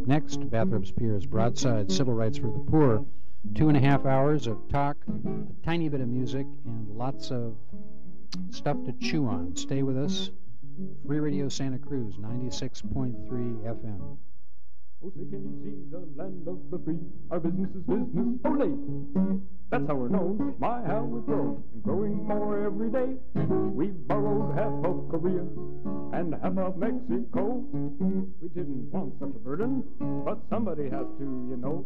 up next, Bathrobes Piers Broadside, Civil Rights for the Poor. 2.5 hours of talk, a tiny bit of music, and lots of stuff to chew on. Stay with us. Free Radio Santa Cruz, 96.3 FM. Oh, say, can you see the land of the free? Our business is business, ole! That's how we're known, my how we've grown, and growing more every day. We've borrowed half of Korea and half of Mexico. We didn't want such a burden, but somebody has to, you know.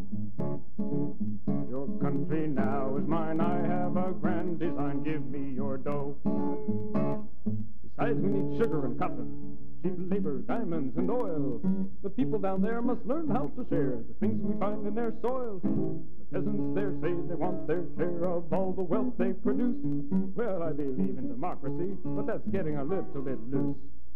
Your country now is mine, I have a grand design, give me your dough. Besides, we need sugar and cotton, cheap labor, diamonds, and oil. The people down there must learn how to share the things we find in their soil. The peasants there say they want their share of all the wealth they produce. Well, I believe in democracy, but that's getting a little bit loose.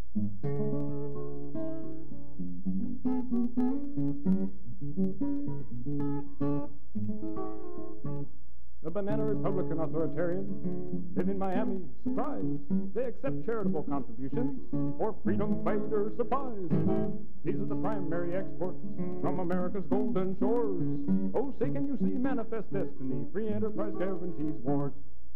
The Banana Republican authoritarians live in Miami, surprise. They accept charitable contributions for freedom fighter supplies. These are the primary exports from America's golden shores. Oh, say, can you see manifest destiny? Free enterprise guarantees wars.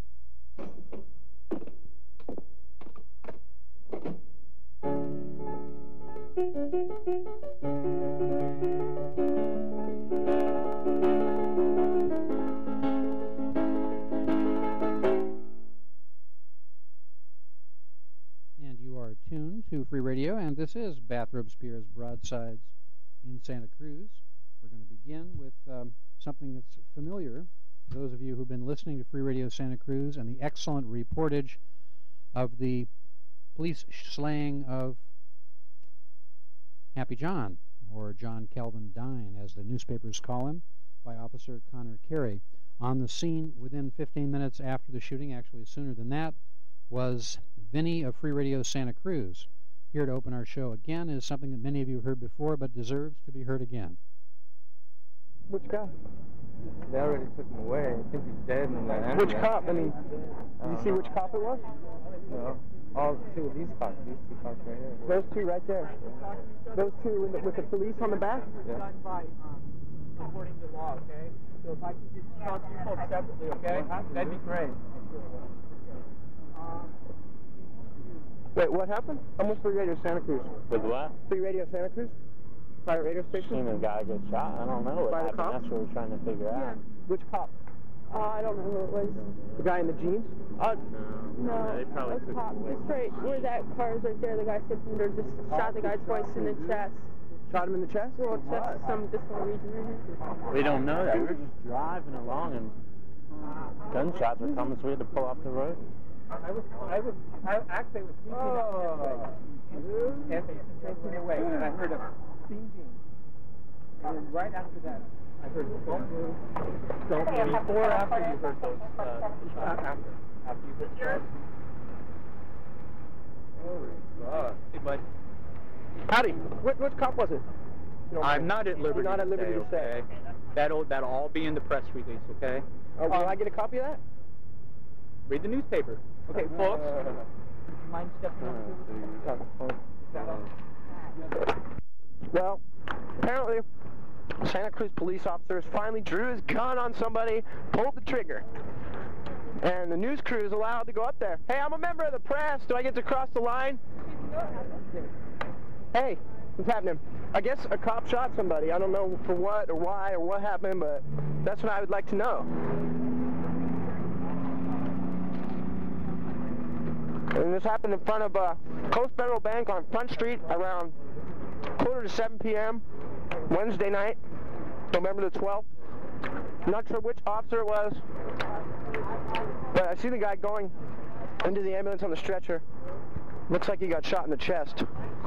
Tuned to Free Radio, and this is Bathrobes Piers Broadsides in Santa Cruz. We're going to begin with something that's familiar to those of you who've been listening to Free Radio Santa Cruz and the excellent reportage of the police slaying of Happy John, or John Calvin Dine, as the newspapers call him, by Officer Connor Carey. On the scene within 15 minutes after the shooting, actually sooner than that, was Vinny of Free Radio Santa Cruz. Here to open our show again is something that many of you have heard before but deserves to be heard again. Which guy? They already took him away. I think he's dead in the ambulance. Which cop? I mean, did you see which cop it was? No. All two of these cops right here. Those two right there. Those two with the police on the back? Yeah. According to law, okay? So if I can just talk to you folks separately, okay? That'd be great. Wait, what happened? I'm with Free Radio Santa Cruz. With what? Free Radio Santa Cruz? Private radio station? Seen a guy get shot. I don't know what happened. Cop? That's what we're trying to figure out. Which cop? I don't know who it was. The guy in the jeans? No, they probably took cop. him away. Just right where that car is right there, the guy sits under, just shot the guy twice in the chest. Shot him in the chest? Well, chest, this whole region right here. We don't know that. We were just driving along and gunshots were coming, so we had to pull off the road. I actually was sleeping and they sent me away, and I heard a bing bing. And then right after that, I heard don't move. Before or after you heard those after you heard those. Oh, God. Hey, bud. Howdy. Which cop was it? I'm not at liberty. You're not at liberty to say. That'll all be in the press release, okay? Will I get a copy of that? Read the newspaper. Okay, folks. Would you mind stepping up? Well, apparently, Santa Cruz police officers finally drew his gun on somebody, pulled the trigger. And the news crew is allowed to go up there. Hey, I'm a member of the press. Do I get to cross the line? Hey, what's happening? I guess a cop shot somebody. I don't know for what or why or what happened, but that's what I would like to know. And this happened in front of Coast Federal Bank on Front Street around 6:45 p.m. Wednesday night, November the 12th. Not sure which officer it was, but I see the guy going into the ambulance on the stretcher. Looks like he got shot in the chest.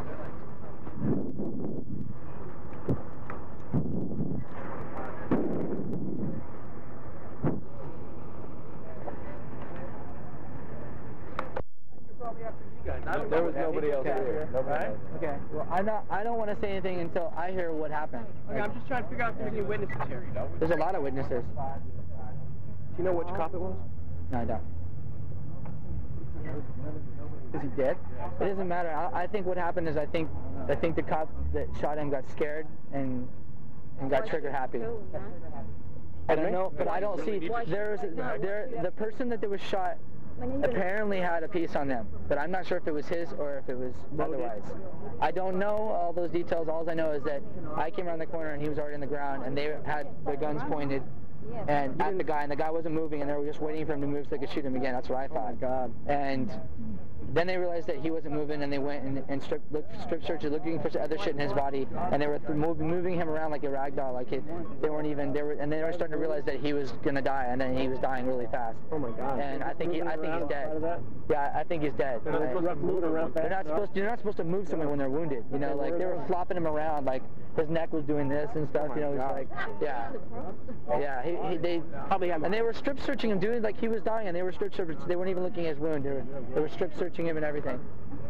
There was nobody else here. Right? Okay. Well, I don't want to say anything until I hear what happened. Okay, I'm just trying to figure out if there's any witnesses here. There's a lot of witnesses. Do you know which cop it was? No, I don't. Is he dead? It doesn't matter. I think what happened is I think I think the cop that shot him got scared and got trigger happy. I don't know, but I don't see. The person that was shot apparently had a piece on them, but I'm not sure if it was his or if it was otherwise. I don't know all those details. All I know is that I came around the corner and he was already on the ground, and they had their guns pointed and at the guy, and the guy wasn't moving, and they were just waiting for him to move so they could shoot him again. That's what I thought. Oh my God. And then they realized that he wasn't moving, and they went and strip searches, looking for other shit in his body, and they were moving him around like a rag doll. Like they weren't even. And they were starting to realize that he was gonna die, and then he was dying really fast. Oh my God. And I think he's dead. Yeah, I think he's dead. You're not supposed to move someone when they're wounded. You know, like they were flopping him around, like his neck was doing this and stuff. You know, he's like, yeah. They probably and they were strip searching him, doing like he was dying, and they were strip searching. They weren't even looking at his wound. They were strip searching him and everything.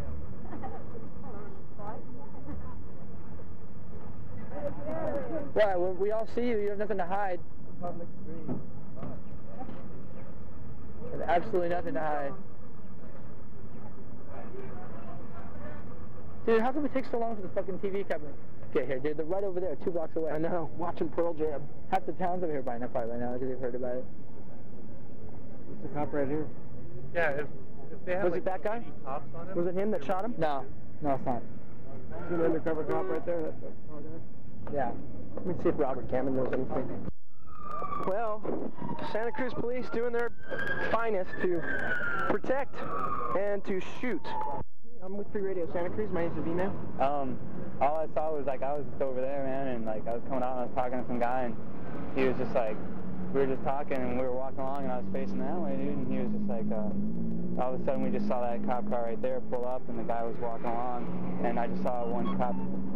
Well, we all see you. You have nothing to hide. Public street. You have absolutely nothing to hide. Dude, how come it takes so long for the fucking TV camera? Get here, dude. They're right over there, 2 blocks away. I know. Watching Pearl Jam. Half the town's over here by now, probably by now, because they've heard about it. There's a cop right here. Yeah, if they had Was like it that guy? cops on him, Was it him that shot him? No, it's not. See an undercover cop right there? That's the tall guy. Yeah. Let me see if Robert Cameron knows anything. Well, Santa Cruz police doing their finest to protect and to shoot. I'm with Free Radio Santa Cruz. My name's Avino. All I saw was like I was just over there, man, and like I was coming out and I was talking to some guy, and he was just like, we were just talking and we were walking along and I was facing that way, dude, and he was just like, all of a sudden we just saw that cop car right there pull up and the guy was walking along, and I just saw one cop.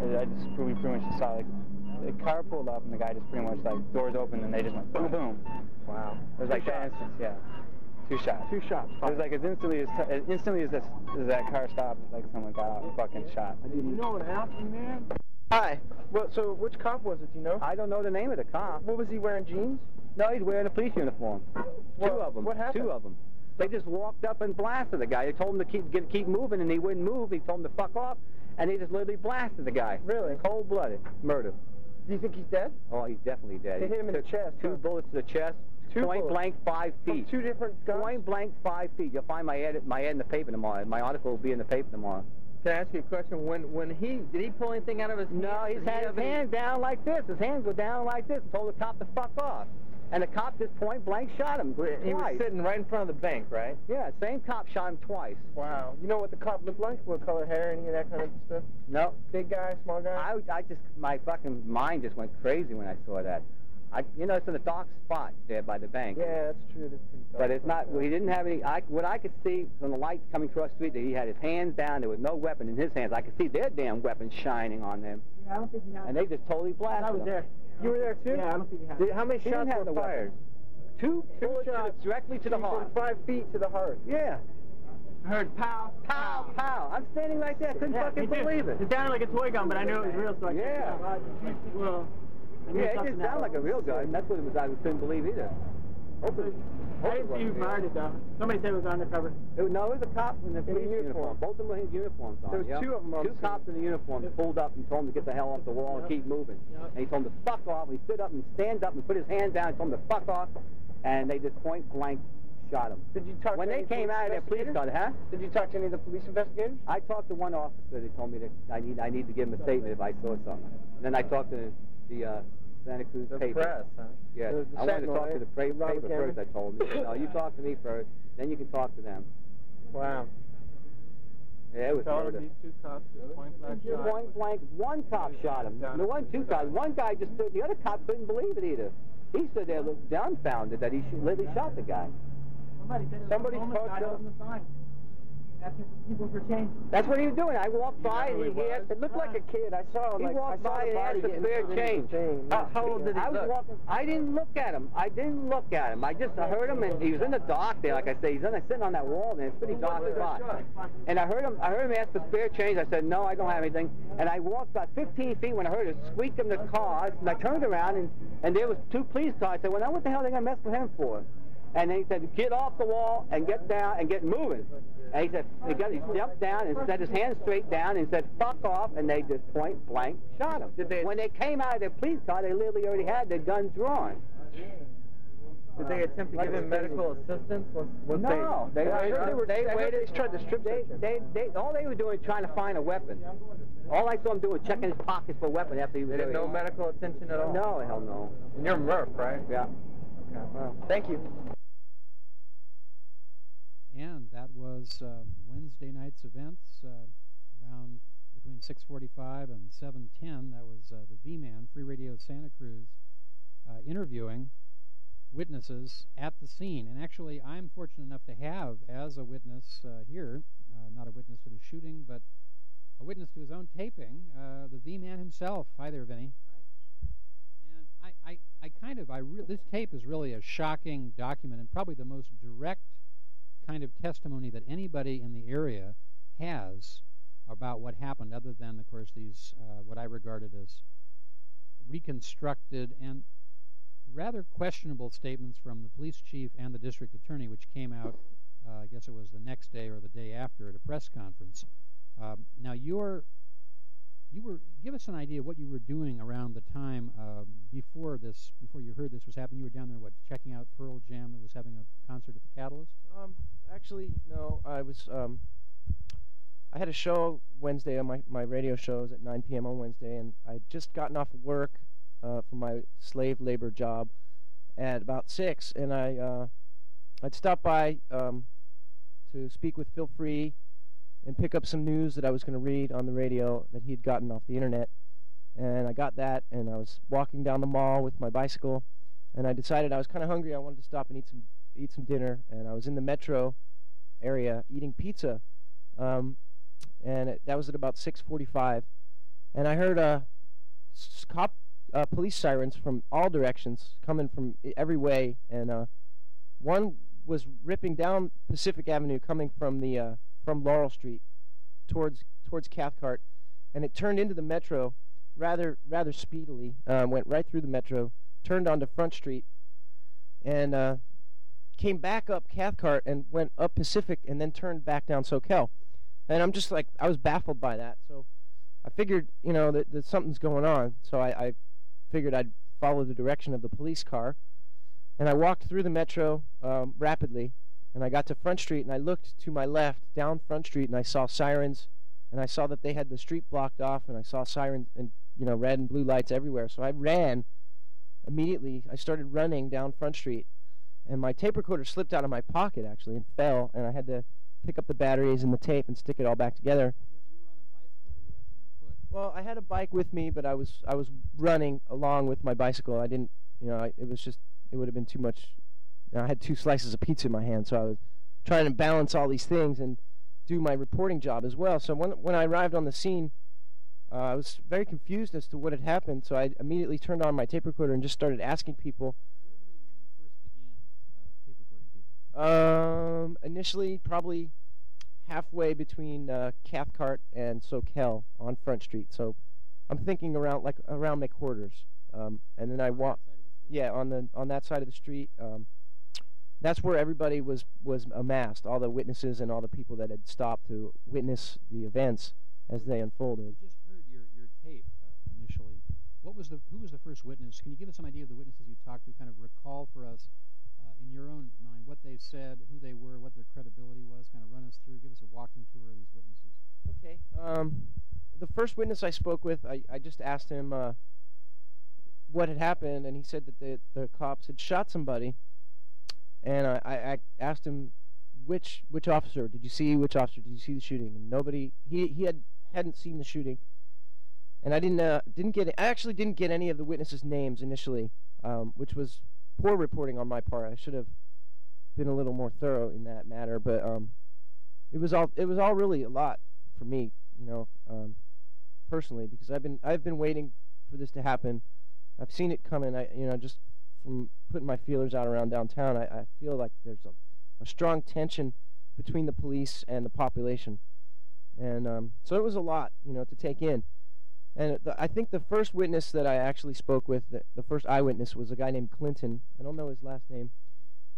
We pretty much just saw like the car pulled up and the guy just pretty much like doors open and they just went boom boom. Wow. It was like that instance, yeah. 2 shots. 2 shots. It was like as instantly as that car stopped, like someone got out and fucking shot. You know what happened, man? Hi. Well, so which cop was it? Do you know? I don't know the name of the cop. What was he wearing? Jeans? No, he's wearing a police uniform. Well, 2 of them. What happened? 2 of them. They just walked up and blasted the guy. They told him to keep moving, and he wouldn't move. He told him to fuck off, and they just literally blasted the guy. Really? Cold-blooded murder. Do you think he's dead? Oh, he's definitely dead. They hit him in the chest. 2 bullets to the chest. 2 point bullets. blank 5 feet. From 2 different guns? Point blank 5 feet. You'll find my ad in the paper tomorrow. My article will be in the paper tomorrow. Can I ask you a question? Did he pull anything out of his hands? No, he's had his hands down like this. His hands go down like this and told the cop to fuck off. And the cop just point blank shot him twice. He was sitting right in front of the bank, right? Yeah, same cop shot him twice. Wow. You know what the cop looked like? What color hair, any of that kind of stuff? No. Big guy, small guy? My fucking mind just went crazy when I saw that. It's in a dark spot there by the bank. Yeah, that's true. That's pretty dark. But it's not, he didn't have any, what I could see from the light coming across the street, that he had his hands down, there was no weapon in his hands. I could see their damn weapons shining on them. Yeah, I don't think he had. And they just totally blasted I was him. there. You were there too? Yeah, I don't think he had. How many He shots didn't have were the fired? weapon. 2 bullets shots directly to the heart. From 5 feet to the heart. Yeah. I heard pow, Pow, pow. I'm standing right there. I couldn't fucking believe it. It sounded like a toy gun, but I knew it was real, so I Yeah. well, Yeah, it didn't sound like a real gun. That's what it was. I couldn't believe either. Hopefully. I didn't see who fired it, though. Somebody said it was undercover. No, it was a cop in the police uniform. Both of them had uniforms on. There was 2 of them on 2 cops in the uniform pulled up and told him to get the hell off the wall and keep moving. And he told him to fuck off. He stood up and stand up and put his hand down and told him to fuck off. And they just point blank shot him. Did you talk when to they any came out of their police car, Did you talk to any of the police investigators? I talked to one officer. They told me that I need to give him a statement if I saw something. And then I talked to the Santa Cruz paper. Press, huh? Yeah, The I wanted to Sentinel, talk to the paper Robert first. I told him. No, you talk to me first, then you can talk to them. Wow. Yeah, it was So murder. these 2 cops point blank shot. Point blank, 1 cop shot him. There wasn't 2 cops. 1 guy just stood. The other cop couldn't believe it either. He stood there, looked dumbfounded that he literally shot the guy. Somebody's parked parked up. on the sign. Asking for people for change. That's what he was doing. I walked by and he had. It looked like a kid. I saw him. He I walked saw by the and body asked for getting spare through the change. chain. How old did he I was look? walking. I didn't look at him. I heard him, and he was in the dark there. Like I say, he's sitting on that wall there. It's a pretty dark spot. And I heard him ask for spare change. I said, no, I don't have anything. And I walked about 15 feet when I heard it squeak in the car. And I turned around, and there was 2 police cars. I said, well, now what the hell are they going to mess with him for? And then he said, get off the wall and get down and get moving. And he said, he jumped down and set his hands straight down and said, fuck off, and they just point blank shot him. When they came out of their police car, they literally already had their guns drawn. Did they attempt to give him medical assistance? No, they waited. They tried to strip search. All they were doing was trying to find a weapon. All I saw him doing was checking his pockets for a weapon after he was They didn't know medical attention at all? No, hell no. And you're Murph, right? Yeah. Okay, well, Thank you. And that was Wednesday night's events around between 6:45 and 7:10. That was the V-Man, Free Radio Santa Cruz, interviewing witnesses at the scene. And actually, I'm fortunate enough to have as a witness here, not a witness to the shooting, but a witness to his own taping, the V-Man himself. Hi there, Vinny. And this tape is really a shocking document and probably the most direct kind of testimony that anybody in the area has about what happened, other than, of course, these what I regarded as reconstructed and rather questionable statements from the police chief and the district attorney, which came out, I guess it was the next day or the day after at a press conference. Now, give us an idea of what you were doing around the time before you heard this was happening. You were down there, checking out Pearl Jam that was having a concert at the Catalyst? Actually, no. I had a show Wednesday on my radio shows at 9 p.m. on Wednesday, and I'd just gotten off of work from my slave labor job at about 6, and I'd stopped by to speak with Phil Free and pick up some news that I was going to read on the radio that he'd gotten off the internet. And I got that, and I was walking down the mall with my bicycle, and I decided I was kind of hungry. I wanted to stop and eat some dinner, and I was in the metro area eating pizza, and that was at about 6:45, and I heard police sirens from all directions coming from every way, and one was ripping down Pacific Avenue, coming from the from Laurel Street towards Cathcart, and it turned into the metro rather speedily. Went right through the metro, turned onto Front Street, and came back up Cathcart and went up Pacific, and then turned back down Soquel. And I'm just like, I was baffled by that. So I figured, that something's going on. So I figured I'd follow the direction of the police car, and I walked through the metro rapidly. And I got to Front Street, and I looked to my left down Front Street, and I saw sirens, and I saw that they had the street blocked off, and I saw sirens and red and blue lights everywhere. So I ran immediately. I started running down Front Street, and my tape recorder slipped out of my pocket actually and fell, and I had to pick up the batteries and the tape and stick it all back together. You were on a bicycle, or you were actually on foot? Well, I had a bike with me, but I was running along with my bicycle. I didn't, it would have been too much. I had 2 slices of pizza in my hand, so I was trying to balance all these things and do my reporting job as well. So when I arrived on the scene, I was very confused as to what had happened, so I immediately turned on my tape recorder and just started asking people. Where were you when you first began tape recording people? Initially, probably halfway between Cathcart and Soquel on Front Street. So I'm thinking around McWhorter's, and then I walked. Yeah, on that side of the street. That's where everybody was amassed, all the witnesses and all the people that had stopped to witness the events as they unfolded. We just heard your tape initially. Who was the first witness? Can you give us some idea of the witnesses you talked to? Kind of recall for us in your own mind what they said, who they were, what their credibility was. Kind of run us through, give us a walking tour of these witnesses. Okay. The first witness I spoke with, I just asked him what had happened, and he said that the cops had shot somebody. And I asked him, which officer? Did you see which officer? Did you see the shooting? And nobody. He hadn't seen the shooting. And I actually didn't get any of the witnesses' names initially, which was poor reporting on my part. I should have been a little more thorough in that matter. But it was all really a lot for me, personally, because I've been waiting for this to happen. I've seen it coming. Just from putting my feelers out around downtown, I feel like there's a strong tension between the police and the population, and so it was a lot, to take in. And I think the first witness that I actually spoke with, the first eyewitness, was a guy named Clinton. I don't know his last name,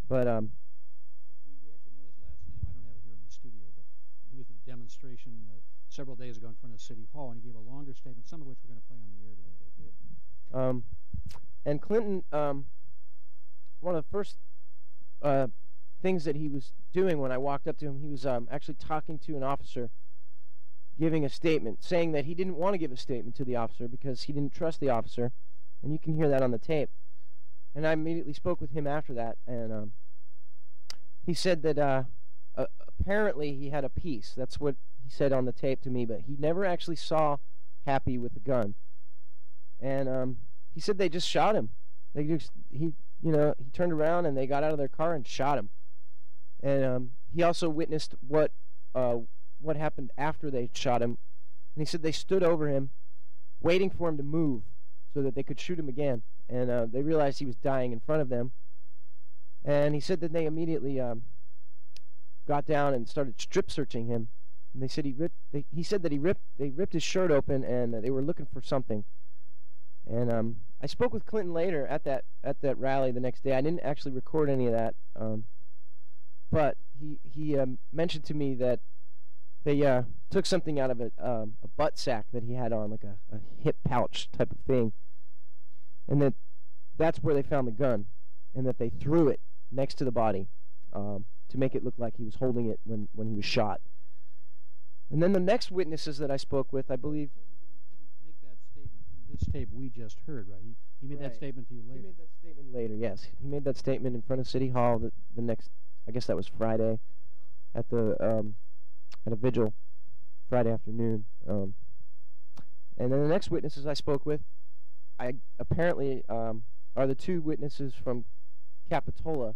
But we actually know his last name. I don't have it here in the studio, but he was at a demonstration several days ago in front of City Hall, and he gave a longer statement, some of which we're going to play on the air today. Good. And Clinton, one of the first things that he was doing when I walked up to him, he was actually talking to an officer, giving a statement, saying that he didn't want to give a statement to the officer because he didn't trust the officer, and you can hear that on the tape. And I immediately spoke with him after that, and he said that apparently he had a piece. That's what he said on the tape to me, but he never actually saw Happy with a gun. And he said they just shot him. He turned around and they got out of their car and shot him. And he also witnessed what happened after they shot him. And he said they stood over him, waiting for him to move so that they could shoot him again. And they realized he was dying in front of them. And he said that they immediately got down and started strip searching him. And they said they ripped his shirt open and they were looking for something. And I spoke with Clinton later at that rally the next day. I didn't actually record any of that, but he mentioned to me that they took something out of a butt sack that he had on, like a hip pouch type of thing, and that's where they found the gun, and that they threw it next to the body to make it look like he was holding it when he was shot. And then the next witnesses that I spoke with, I believe... Make that statement in this tape we just heard, right? He made that statement to you later. He made that statement later, yes. He made that statement in front of City Hall the next, I guess that was Friday, at a vigil, Friday afternoon. And then the next witnesses I spoke with, apparently are the two witnesses from Capitola,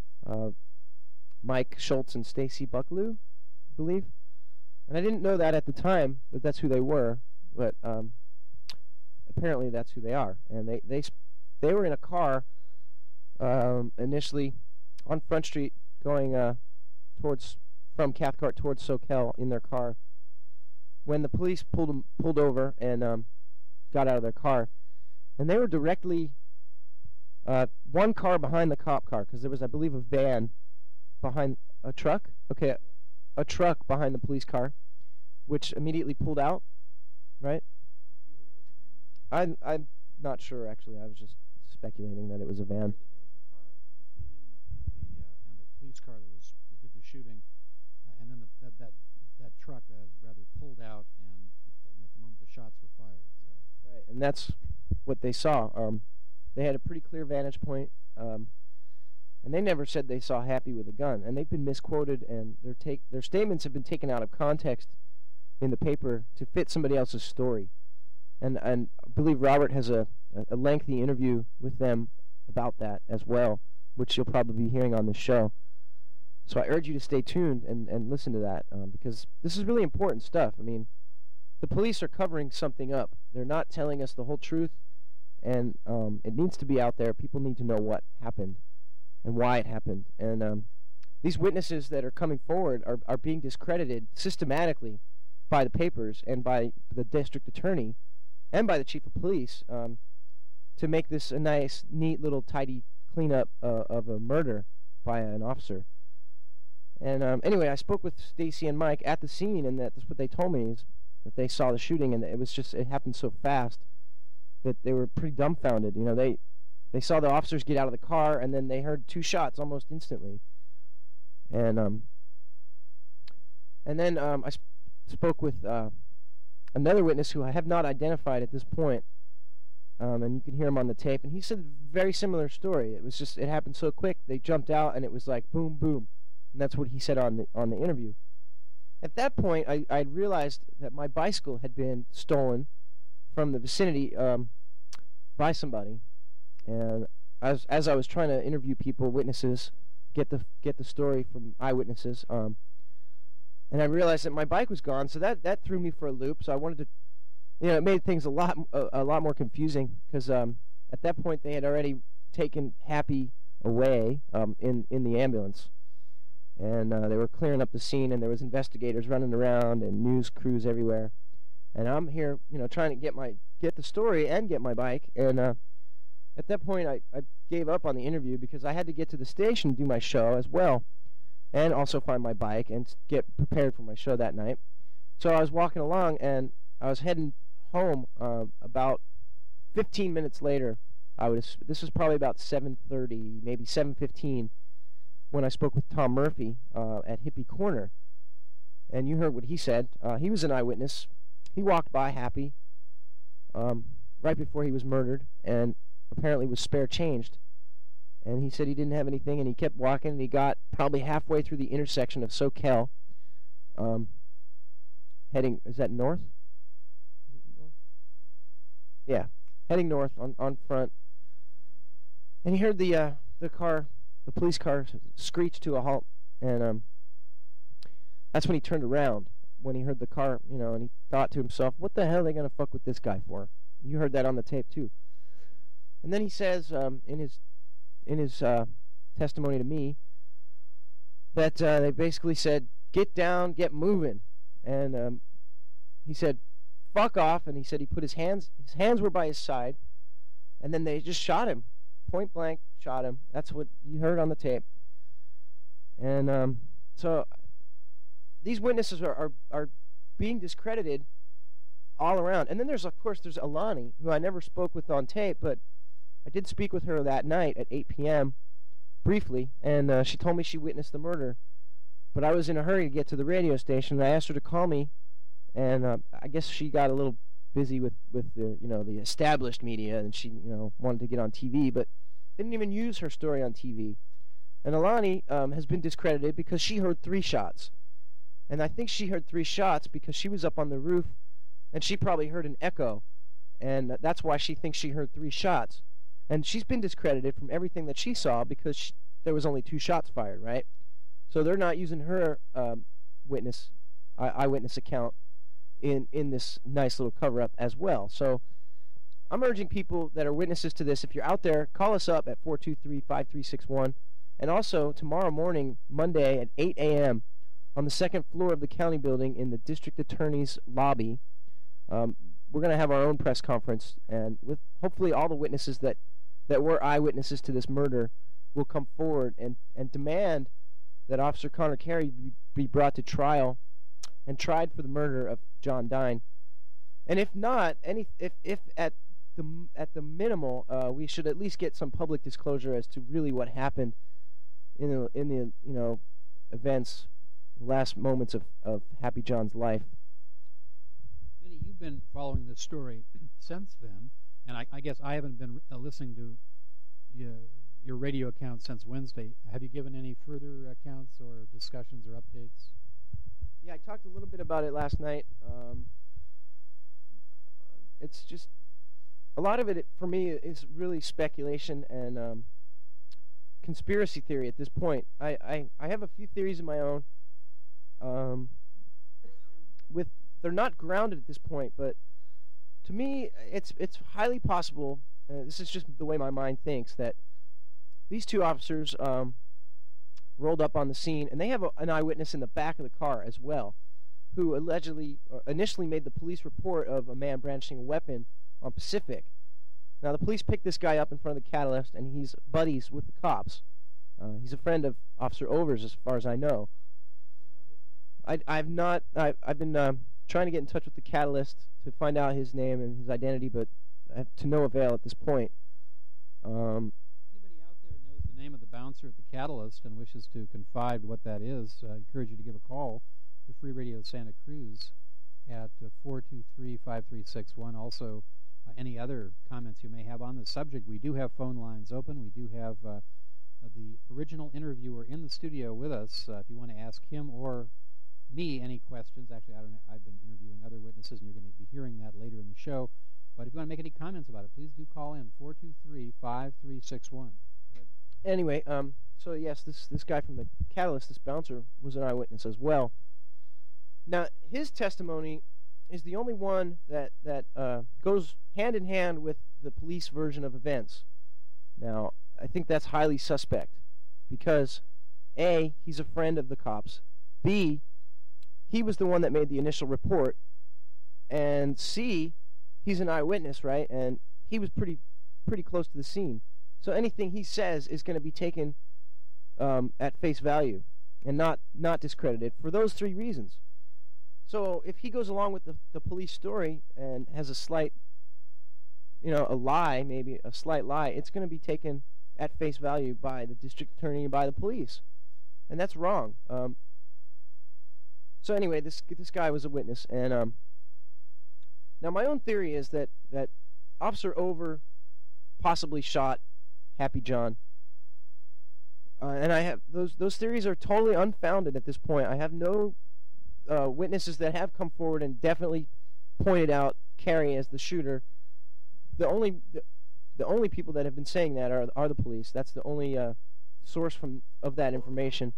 Mike Schultz and Stacy Bucklew, I believe. And I didn't know that at the time, that that's who they were, but apparently that's who they are. And they were in a car initially on Front Street going from Cathcart towards Soquel in their car when the police pulled over and got out of their car. And they were directly one car behind the cop car, because there was, I believe, a van behind a truck. Okay, a truck behind the police car, which immediately pulled out, right? I'm not sure, actually. I was just speculating that it was a van. There was a car between them and the police car that did the shooting, and then that truck rather pulled out, and at the moment the shots were fired. Right, and that's what they saw. They had a pretty clear vantage point, and they never said they saw Happy with a gun, and they've been misquoted, and their statements have been taken out of context in the paper to fit somebody else's story. And I believe Robert has a lengthy interview with them about that as well, which you'll probably be hearing on this show. So I urge you to stay tuned and listen to that, because this is really important stuff. I mean, the police are covering something up. They're not telling us the whole truth, and it needs to be out there. People need to know what happened and why it happened. And these witnesses that are coming forward are being discredited systematically by the papers and by the district attorney and by the chief of police to make this a nice, neat little tidy cleanup of a murder by an officer. And anyway, I spoke with Stacy and Mike at the scene, and that's what they told me, is that they saw the shooting, and it happened so fast that they were pretty dumbfounded. You know, they saw the officers get out of the car, and then they heard two shots almost instantly. And then I spoke with another witness who I have not identified at this point, and you can hear him on the tape, and he said a very similar story. It happened so quick. They jumped out, and it was like boom, boom, and that's what he said on the interview. At that point, I realized that my bicycle had been stolen from the vicinity by somebody, and as I was trying to interview people, witnesses, get the story from eyewitnesses, and I realized that my bike was gone, so that threw me for a loop. So I wanted to, it made things a lot more confusing, because at that point they had already taken Happy away in the ambulance, and they were clearing up the scene, and there was investigators running around and news crews everywhere, and I'm here, trying to get the story and get my bike, and at that point, I gave up on the interview because I had to get to the station to do my show as well, and also find my bike and get prepared for my show that night. So I was walking along, and I was heading home about 15 minutes later. This was probably about 7:30, maybe 7:15, when I spoke with Tom Murphy at Hippie Corner. And you heard what he said. He was an eyewitness. He walked by happy right before he was murdered, and apparently was spare changed. And he said he didn't have anything, and he kept walking, and he got probably halfway through the intersection of Soquel, heading, is that north? Yeah, heading north on front. And he heard the police car screech to a halt, and that's when he turned around, when he heard the car, and he thought to himself, what the hell are they going to fuck with this guy for? You heard that on the tape, too. And then he says in his testimony to me that they basically said, get down, get moving. And he said, fuck off. And he said he put his hands were by his side. And then they just shot him. Point blank, shot him. That's what you heard on the tape. And so these witnesses are being discredited all around. And then there's Alani, who I never spoke with on tape, but I did speak with her that night at 8 p.m. briefly, and she told me she witnessed the murder. But I was in a hurry to get to the radio station, and I asked her to call me, and I guess she got a little busy with the established media, and she wanted to get on TV, but didn't even use her story on TV. And Alani has been discredited because she heard 3 shots, and I think she heard 3 shots because she was up on the roof, and she probably heard an echo, and that's why she thinks she heard 3 shots. And she's been discredited from everything that she saw because there was only 2 shots fired, right? So they're not using her eyewitness account in this nice little cover-up as well. So I'm urging people that are witnesses to this, if you're out there, call us up at 423-5361. And also, tomorrow morning, Monday at 8 a.m., on the 2nd floor of the county building in the district attorney's lobby, we're going to have our own press conference, and with hopefully all the witnesses that were eyewitnesses to this murder will come forward and demand that Officer Connor Carey be brought to trial and tried for the murder of John Dine. And if not, if at the minimal, we should at least get some public disclosure as to really what happened in the events, the last moments of Happy John's life. Vinny, you've been following this story since then, and I guess I haven't been listening to your radio account since Wednesday. Have you given any further accounts or discussions or updates? Yeah, I talked a little bit about it last night. It's just, a lot of it for me is really speculation and conspiracy theory at this point. I have a few theories of my own. They're not grounded at this point, but to me, it's highly possible. This is just the way my mind thinks, that these 2 officers rolled up on the scene, and they have an eyewitness in the back of the car as well, who initially made the police report of a man brandishing a weapon on Pacific. Now, the police picked this guy up in front of the Catalyst, and he's buddies with the cops. He's a friend of Officer Overs, as far as I know. I've been trying to get in touch with the Catalyst to find out his name and his identity, but to no avail at this point. Anybody out there knows the name of the bouncer at the Catalyst and wishes to confide what that is, I encourage you to give a call to Free Radio Santa Cruz at 423-5361. Also, any other comments you may have on the subject. We do have phone lines open. We do have the original interviewer in the studio with us. If you want to ask him or me any questions, actually, I've been interviewing other witnesses, and you're going to be hearing that later in the show. But if you want to make any comments about it, please do call in 423-5361. Anyway, so yes, this guy from the Catalyst, this bouncer, was an eyewitness as well. Now, his testimony is the only one that goes hand in hand with the police version of events. Now, I think that's highly suspect because, A, he's a friend of the cops, B, he was the one that made the initial report, and C, he's an eyewitness, right? And he was pretty pretty close to the scene. So anything he says is going to be taken at face value and not discredited for those three reasons. So if he goes along with the police story and has a slight, a lie, maybe a slight lie, it's going to be taken at face value by the district attorney and by the police. And that's wrong. So anyway, this guy was a witness. And now my own theory is that Officer Over possibly shot Happy John. And I have those theories are totally unfounded at this point. I have no witnesses that have come forward and definitely pointed out Carey as the shooter. The only people that have been saying that are the police. That's the only source of that information.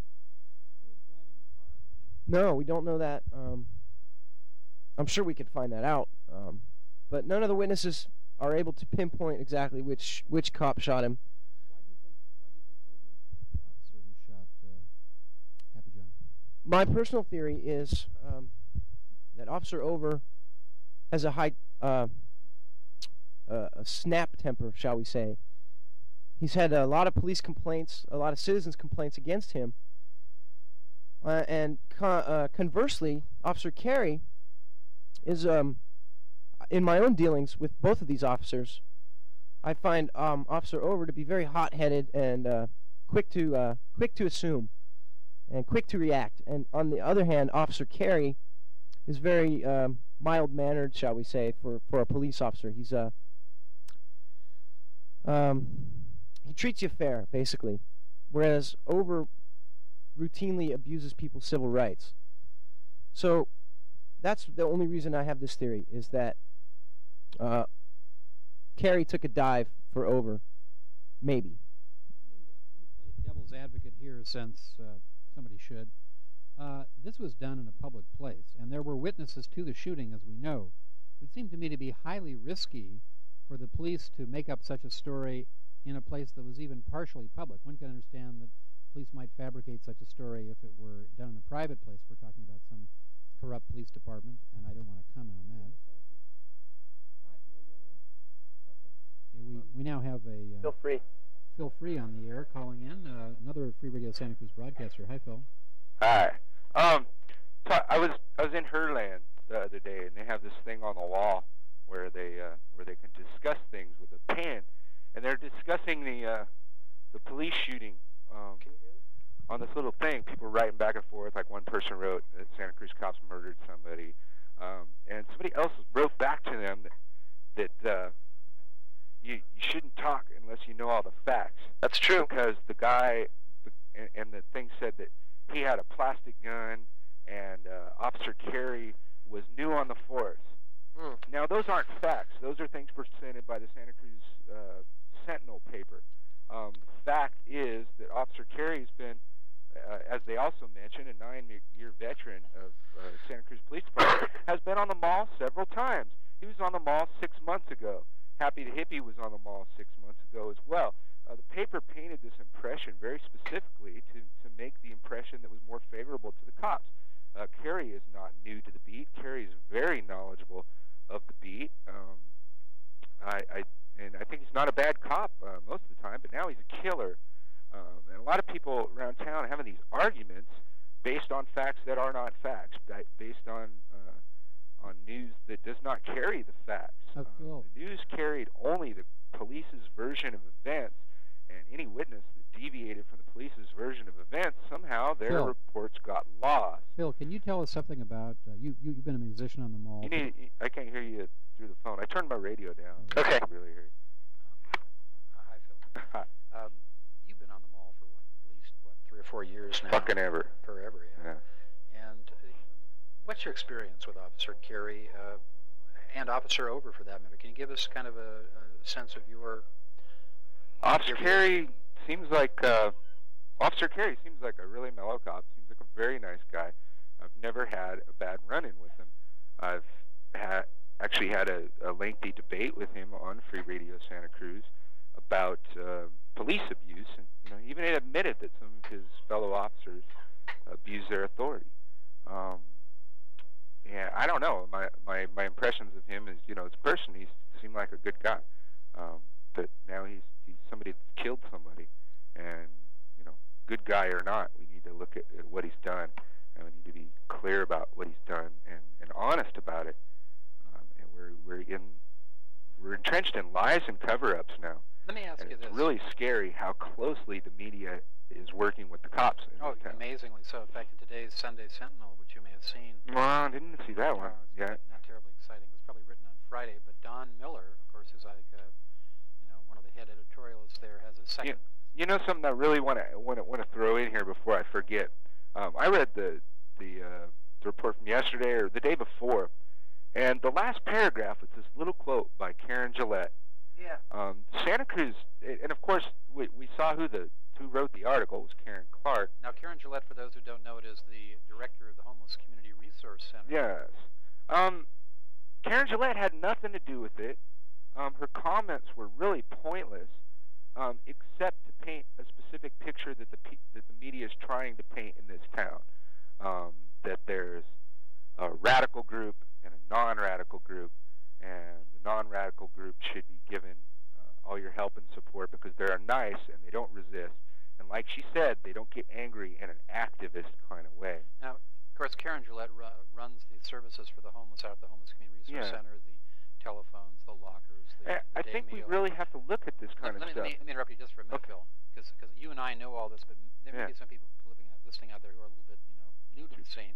No, we don't know that. I'm sure we could find that out. But none of the witnesses are able to pinpoint exactly which cop shot him. Why do you think Over is the officer who shot Happy John? My personal theory is that Officer Over has a high a snap temper, shall we say. He's had a lot of police complaints, a lot of citizens' complaints against him. And conversely, Officer Carey is, in my own dealings with both of these officers, I find Officer Over to be very hot-headed and quick to assume and quick to react. And on the other hand, Officer Carey is very mild-mannered, shall we say, for a police officer. He's he treats you fair, basically, whereas Over routinely abuses people's civil rights. So that's the only reason I have this theory, is that Carey took a dive for Over, maybe. Let me play devil's advocate here, since somebody should. This was done in a public place, and there were witnesses to the shooting, as we know. It would seem to me to be highly risky for the police to make up such a story in a place that was even partially public. One can understand that police might fabricate such a story if it were done in a private place. We're talking about some corrupt police department, and I don't want to comment on that. Okay, we now have a Phil Free on the air calling in, another Free Radio Santa Cruz broadcaster. Hi, Phil. Hi. So I was in Herland the other day, and they have this thing on the wall where they can discuss things with a pen, and they're discussing the police shooting. On this little thing, people writing back and forth. Like one person wrote that Santa Cruz cops murdered somebody, and somebody else wrote back to them that you shouldn't talk unless you know all the facts. That's true. Because the guy and the thing said that he had a plastic gun, and Officer Carey was new on the force. Now those aren't facts. Those are things presented by the Santa Cruz Sentinel paper. The fact is that Officer Carey's been, as they also mentioned, a 9-year veteran of Santa Cruz Police Department, has been on the mall several times. He was on the mall 6 months ago. Happy the Hippie was on the mall 6 months ago as well. The paper painted this impression very specifically to make the impression that was more favorable to the cops. Carey is not new to the beat. Carey is very knowledgeable of the beat. And I think he's not a bad cop most of the time, but now he's a killer. And a lot of people around town are having these arguments based on facts that are not facts, based on news that does not carry the facts. The news carried only the police's version of events, and any witness that deviated from the police's version of events, somehow their reports got lost. Phil, can you tell us something about, you've been a musician on the mall. I can't hear you through the phone. I turned my radio down. Okay. I can't really hear you. Hi, Phil. Hi. You've been on the mall for at least 3 or 4 years now. Fucking ever. Forever, yeah. And what's your experience with Officer Carey and Officer Over, for that matter? Can you give us kind of a sense of your... Officer Carey seems like a really mellow cop. Seems like a very nice guy. I've never had a bad run-in with him. I've actually had a lengthy debate with him on Free Radio Santa Cruz about police abuse, and he even admitted that some of his fellow officers abuse their authority. Yeah, I don't know. My impressions of him is, as a person, he seemed like a good guy. but now he's somebody that's killed somebody, and good guy or not, we need to look at what he's done, and we need to be clear about what he's done and honest about it. And we're entrenched in lies and cover-ups now. Let me ask you this. It's really scary how closely the media is working with the cops in this town. Amazingly so. In fact, in today's Sunday Sentinel, which you may have seen. Well, I didn't see that one. Yeah. Not terribly exciting. It was probably written on Friday, but Don Miller, of course, is like one of the head editorialists there, has a second. You know something I really want to throw in here before I forget. I read the report from yesterday or the day before, and the last paragraph was this little quote by Karen Gillette. Yeah. Santa Cruz, and of course we saw who wrote the article. It was Karen Clark. Now, Karen Gillette, for those who don't know it, is the director of the Homeless Community Resource Center. Yes. Karen Gillette had nothing to do with it. Her comments were really pointless, except to paint a specific picture that the media is trying to paint in this town. That there's a radical group and a non-radical group, and the non-radical group should be given all your help and support because they are nice and they don't resist. And like she said, they don't get angry in an activist kind of way. Now, of course, Karen Gillette runs the services for the homeless out at the Homeless Community Resource Center, the telephones, the lockers, the I think we really have to look at this kind of stuff. Let me interrupt you just for a minute, Phil, because you and I know all this, but there may be some people listening out there who are a little bit new to the scene.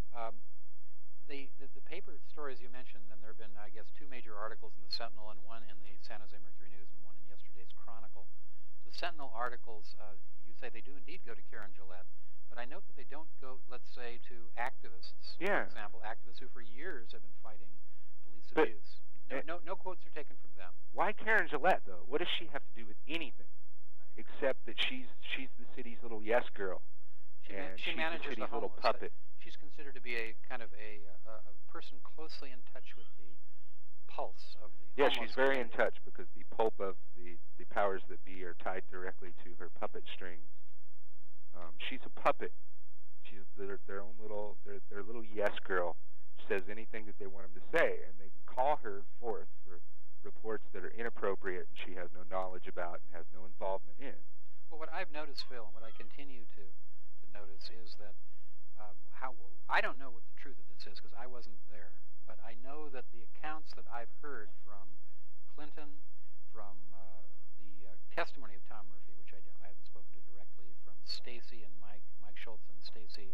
The paper stories you mentioned, and there have been, I guess, 2 major articles in the Sentinel and one in the San Jose Mercury News and one in yesterday's Chronicle. The Sentinel articles, you say they do indeed go to Karen Gillette, but I note that they don't go, let's say, to activists. For example, activists who for years have been fighting police abuse. No quotes are taken from them. Why Karen Gillette, though? What does she have to do with anything except that she's the city's little yes girl? She manages the little puppet. She's considered to be a kind of a person closely in touch with the pulse of the homeless she's very community. in touch because the pulp of the powers that be are tied directly to her puppet strings. She's a puppet. She's their own little their little yes girl. She says anything that they want them to say, and they can call her forth for reports that are inappropriate and she has no knowledge about and has no involvement in. Well, what I've noticed, Phil, and what I continue to notice is that I don't know what the truth of this is because I wasn't there, but I know that the accounts that I've heard from Clinton, from the testimony of Tom Murphy, which I haven't spoken to directly, from Stacy and Mike Schultz and Stacy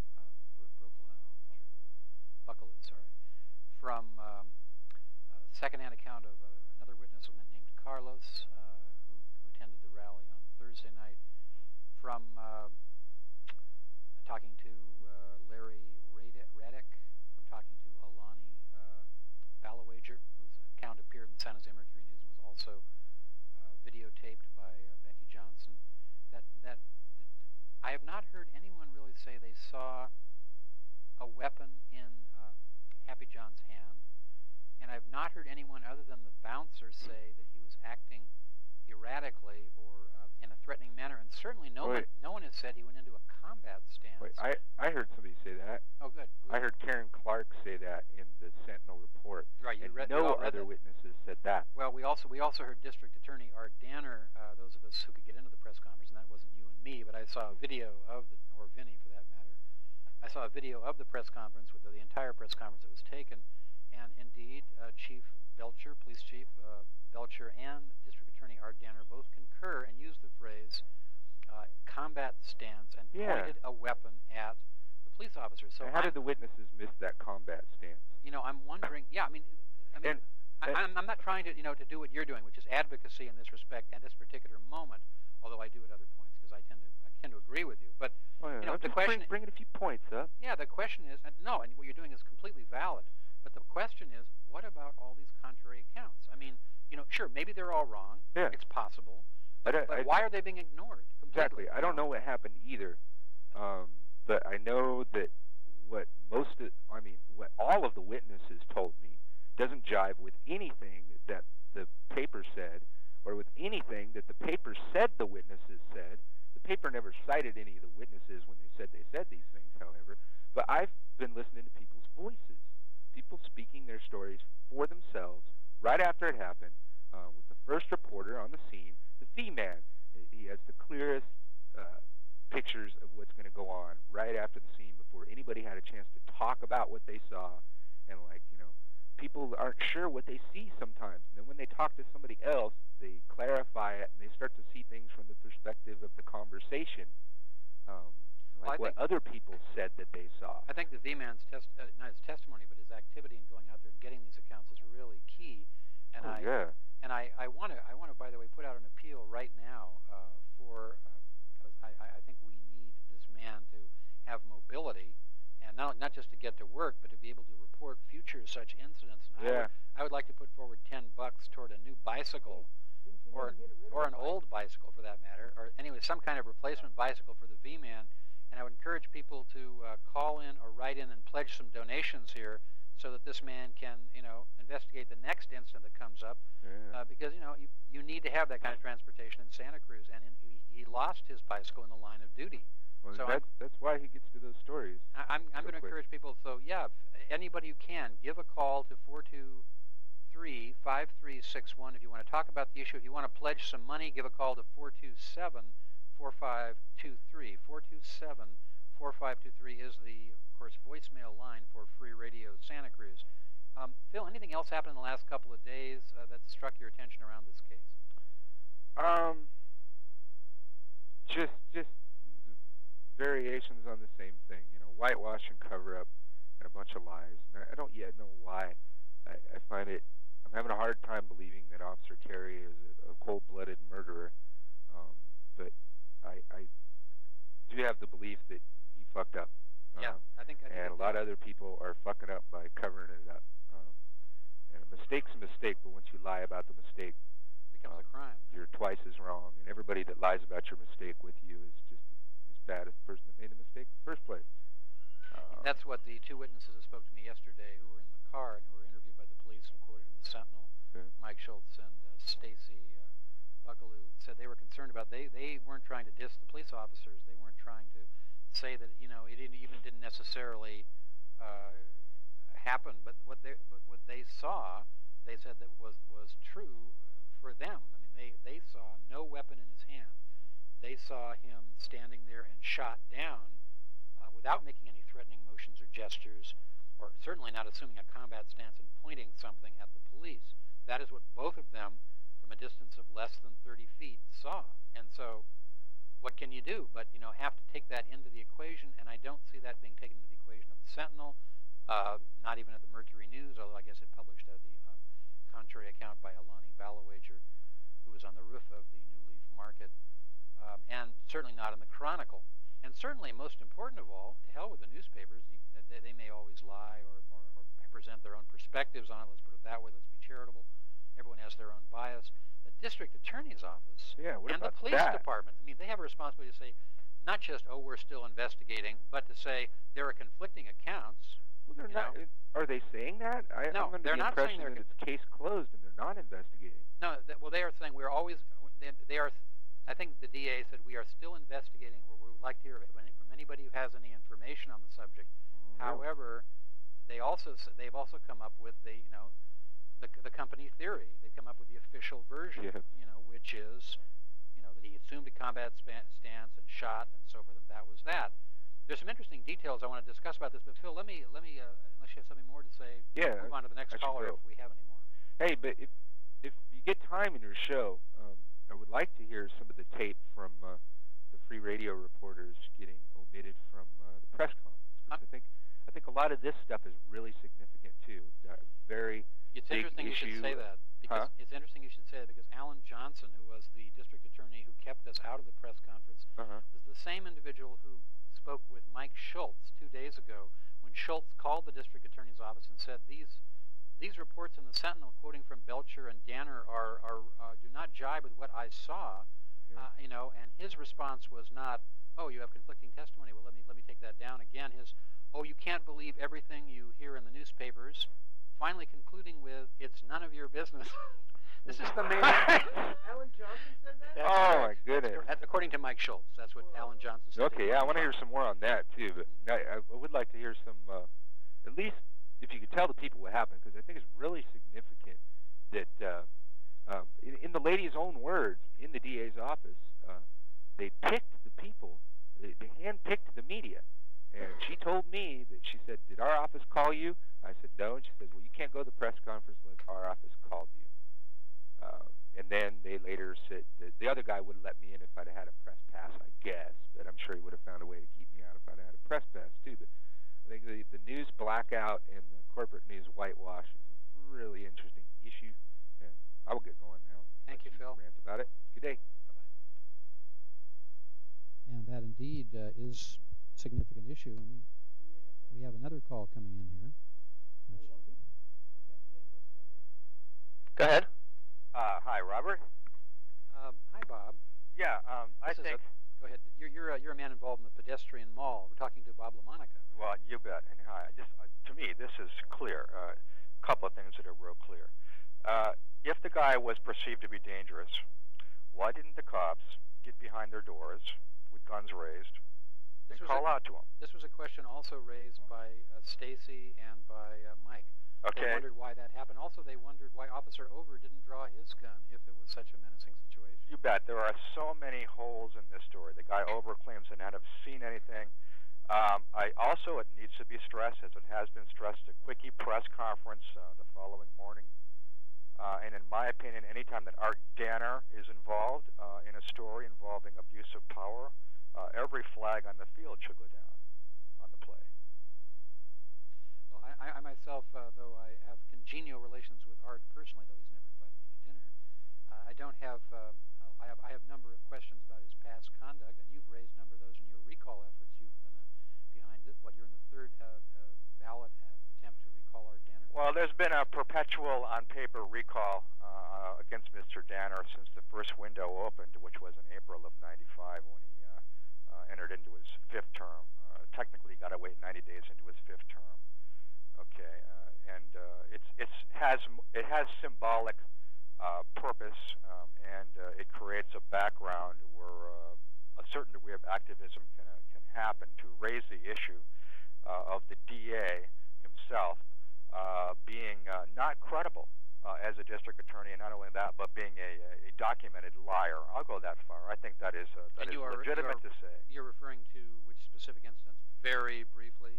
Buckaloo, from secondhand account of another witness named Carlos, who attended the rally on Thursday night, from talking to Larry Radek, from talking to Alani Balawager, whose account appeared in the San Jose Mercury News and was also videotaped by Becky Johnson. That I have not heard anyone really say they saw a weapon in Happy John's hand, and I've not heard anyone other than the bouncer say that he was acting erratically or in a threatening manner, and certainly no one has said he went into a combat stance. Wait, I heard somebody say that. Oh, good. I heard Karen Clark say that in the Sentinel report. Right, no other witnesses said that. Well, we also heard District Attorney Art Danner, those of us who could get into the press conference, and that wasn't you and me, but I saw a video of or Vinny for that matter. I saw a video of the press conference, with the entire press conference that was taken, and indeed, Chief Belcher, Police Chief Belcher, and District Attorney Art Danner both concur and use the phrase combat stance and pointed a weapon at the police officer. So how did the witnesses miss that combat stance? I'm wondering. Yeah, I'm not trying to to do what you're doing, which is advocacy in this respect at this particular moment. Although I do at other points because I tend to agree with you. But the question, bringing a few points up. Yeah, the question is and what you're doing is completely valid. But the question is, what about all these contrary accounts? I mean, sure, maybe they're all wrong. Yeah. It's possible. But why are they being ignored completely? Exactly. I don't know what happened either. But I know that what all of the witnesses told me doesn't jive with anything that the paper said or with anything that the paper said the witnesses said. The paper never cited any of the witnesses when they said these things, however. But I've been listening to people's voices, people speaking their stories for themselves right after it happened. with the first reporter on the scene, the V-Man. He has the clearest pictures of what's going to go on right after the scene before anybody had a chance to talk about what they saw. And, like, you know, people aren't sure what they see sometimes. And then when they talk to somebody else, they clarify it, and they start to see things from the perspective of the conversation, like what other people said that they saw. I think the V-Man's not his testimony, but his activity in going out there and getting these accounts is really key. And I want to, by the way, put out an appeal right now for, because I think we need this man to have mobility, and not just to get to work, but to be able to report future such incidents. And I would like to put forward $10 toward a new bicycle, or an old bicycle for that matter, or anyway, some kind of replacement bicycle for the V-Man. And I would encourage people to call in or write in and pledge some donations here, so that this man can, you know, investigate the next incident that comes up. Because, you know, you need to have that kind of transportation in Santa Cruz, and he lost his bicycle in the line of duty. Well, so that's why he gets to those stories. I'm going to encourage people. So yeah, anybody who can, give a call to 423-5361 if you want to talk about the issue. If you want to pledge some money, give a call to 427-4523. 427-4523 is the, of course, voicemail line for Free Radio Santa Cruz. Phil, anything else happened in the last couple of days that struck your attention around this case? Just variations on the same thing. You know, whitewash and cover up, and a bunch of lies. And I don't yet know why. I find it. I'm having a hard time believing that Officer Carey is a cold-blooded murderer. But I do have the belief that he fucked up. I think a lot of other people are fucking up by covering it up. And a mistake's a mistake, but once you lie about the mistake, it becomes a crime. You're twice as wrong, and everybody that lies about your mistake with you is just as bad as the person that made the mistake in the first place. That's what the two witnesses who spoke to me yesterday, who were in the car and who were interviewed by the police and quoted in the Sentinel, Mike Schultz and Stacy Buckaloo, said they were concerned about. They weren't trying to diss the police officers. They weren't trying to say that, you know, it didn't necessarily happen, but what they saw, they said that was true for them. I mean, they saw no weapon in his hand. They saw him standing there and shot down without making any threatening motions or gestures, or certainly not assuming a combat stance and pointing something at the police. That is what both of them, from a distance of less than 30 feet, saw. And so what can you do but, you know, have to take that into the equation, and I don't see that being taken into the equation of the Sentinel, not even at the Mercury News, although I guess it published the contrary account by Alani Valawager, who was on the roof of the New Leaf Market, and certainly not in the Chronicle. And certainly, most important of all, to hell with the newspapers. They may always lie or present their own perspectives on it. Let's put it that way. Let's be charitable. Everyone has their own bias. The district attorney's office and the police department, I mean, they have a responsibility to say, not just, oh, we're still investigating, but to say there are conflicting accounts. Well, they're not. Are they saying that? No, I'm under the impression that it's case closed and they're not investigating. No, well, they are saying we're always. They are. I think the DA said we are still investigating. We would like to hear from anybody who has any information on the subject. However, they've also come up with the company theory. They've come up with the official version, which is, that he assumed a combat stance and shot and so forth, and that was that. There's some interesting details I want to discuss about this, but Phil, let me unless you have something more to say, move on to the next caller if we have any more. Hey, but if you get time in your show, I would like to hear some of the tape from the Free Radio reporters getting omitted from the press conference. Because I think a lot of this stuff is really significant too. It's got a very It's interesting you should say that. Because It's interesting you should say that because Alan Johnson, who was the district attorney who kept us out of the press conference, was the same individual who spoke with Mike Schultz 2 days ago when Schultz called the district attorney's office and said these reports in the Sentinel, quoting from Belcher and Danner, are do not jibe with what I saw, and his response was not, oh, you have conflicting testimony. Well, let me take that down again. His, oh, you can't believe everything you hear in the newspapers. Finally concluding with, it's none of your business. This is the man. Alan Johnson said that? Oh, my goodness. According to Mike Schultz. That's what Alan Johnson said. Okay, yeah, I want to hear some more on that, too. But I would like to hear some, at least if you could tell the people what happened, because I think it's really significant that In the lady's own words, in the DA's office, they picked the people, they handpicked the media. And she told me that she said, "Did our office call you?" I said, "No." And she says, "Well, you can't go to the press conference unless our office called you." And then they later said that the other guy wouldn't let me in if I'd had a press pass, I guess. But I'm sure he would have found a way to keep me out if I'd had a press pass, too. But I think the news blackout and the corporate news whitewash is a really interesting issue. And I will get going now. Thank you, Phil. Rant about it. Good day. Bye-bye. And that indeed is a significant issue. And we have another call coming in here. Go ahead. Hi, Robert. Hi, Bob. Yeah, I think. Go ahead. You're a man involved in the pedestrian mall. We're talking to Bob LaMonica. Right? Well, you bet. And hi. To me, this is clear. A couple of things that are real clear. If the guy was perceived to be dangerous, why didn't the cops get behind their doors with guns raised and call out to him? This was a question also raised by Stacy and by Mike. Okay. They wondered why that happened. Also, they wondered why Officer Over didn't draw his gun if it was such a menacing situation. You bet. There are so many holes in this story. The guy Over claims to not have seen anything. It needs to be stressed, as it has been stressed, a quickie press conference the following morning. And in my opinion, anytime that Art Danner is involved in a story involving abuse of power, every flag on the field should go down on the play. Well, I myself, though I have congenial relations with Art personally, though he's never invited me to dinner, I don't have. I have a number of questions about his past conduct, and you've raised a number of those in your recall efforts. You've been behind it. You're in the third ballot attempt to recall Art Danner? Well, there's been a perpetual on-paper recall against Mr. Danner since the first window opened, which was in April of '95 when he entered into his fifth term. Technically, he got to wait 90 days into his fifth term. Okay, and it has symbolic purpose, and it creates a background where a certain degree of activism can happen to raise the issue of the DA himself being not credible as a district attorney, and not only that, but being a documented liar. I'll go that far. I think that is legitimate to say. You're referring to which specific instance? Very briefly.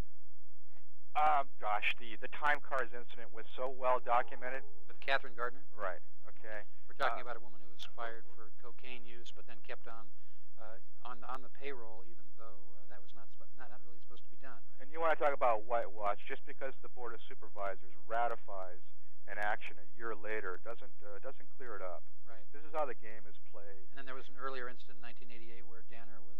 Gosh, the time cards incident was so well documented. With Catherine Gardner? Right, okay. We're talking about a woman who was fired for cocaine use, but then kept on the payroll, even though that was not really supposed to be done, right? And you want to talk about whitewash, just because the Board of Supervisors ratifies an action a year later doesn't clear it up. Right. This is how the game is played. And then there was an earlier incident in 1988 where Danner was,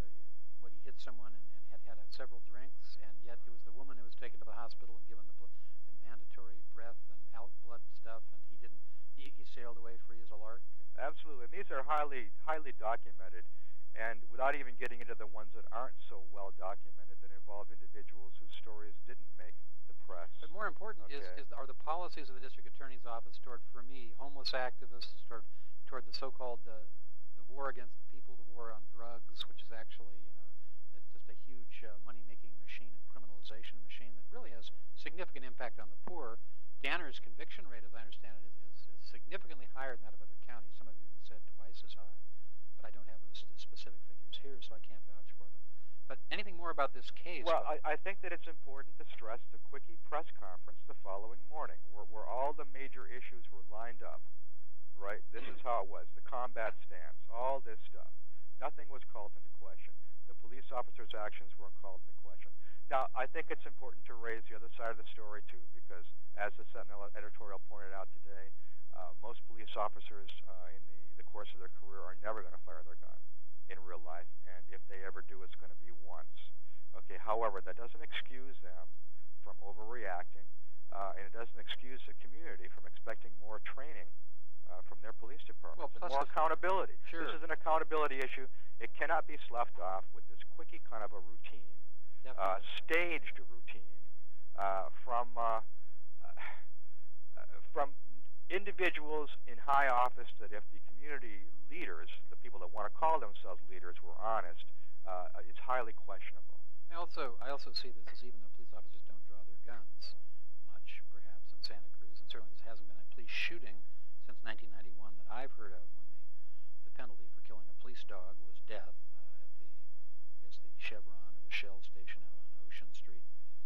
he hit someone and had several drinks, and yet it was the woman who was taken to the hospital and given the mandatory breath and out blood stuff, and he sailed away free as a lark. Absolutely, and these are highly documented, and without even getting into the ones that aren't so well documented, that involve individuals whose stories didn't make the press. But more important are the policies of the district attorney's office toward, for me, homeless activists, toward the so-called the war against the people, the war on drugs, which is actually just a huge money-making machine and criminalization machine that really has significant impact on the poor. Danner's conviction rate, as I understand it, is significantly higher than that of other counties. Some have even said twice as high, but I don't have those specific figures here, so I can't vouch for them. But anything more about this case? Well, I think that it's important to stress the quickie press conference the following morning, where all the major issues were lined up, right? This is how it was, the combat stance, all this stuff. Nothing was called into question. The police officers' actions weren't called into question. Now, I think it's important to raise the other side of the story, too, because as the Sentinel editorial pointed out today, most police officers in the course of their career are never going to fire their gun in real life, and if they ever do, it's going to be once. Okay. However, that doesn't excuse them from overreacting, and it doesn't excuse the community from expecting more training from their police departments and more accountability. Sure. This is an accountability issue. It cannot be sloughed off with this quickie kind of a routine, staged routine from individuals in high office that, if the community leaders, the people that want to call themselves leaders, were honest, it's highly questionable. I also see this as, even though police officers don't draw their guns much, perhaps, in Santa Cruz, and certainly this hasn't been a police shooting since 1991 that I've heard of when the penalty for killing a police dog was death at the, I guess, the Chevron or the Shell station out on Ocean Street.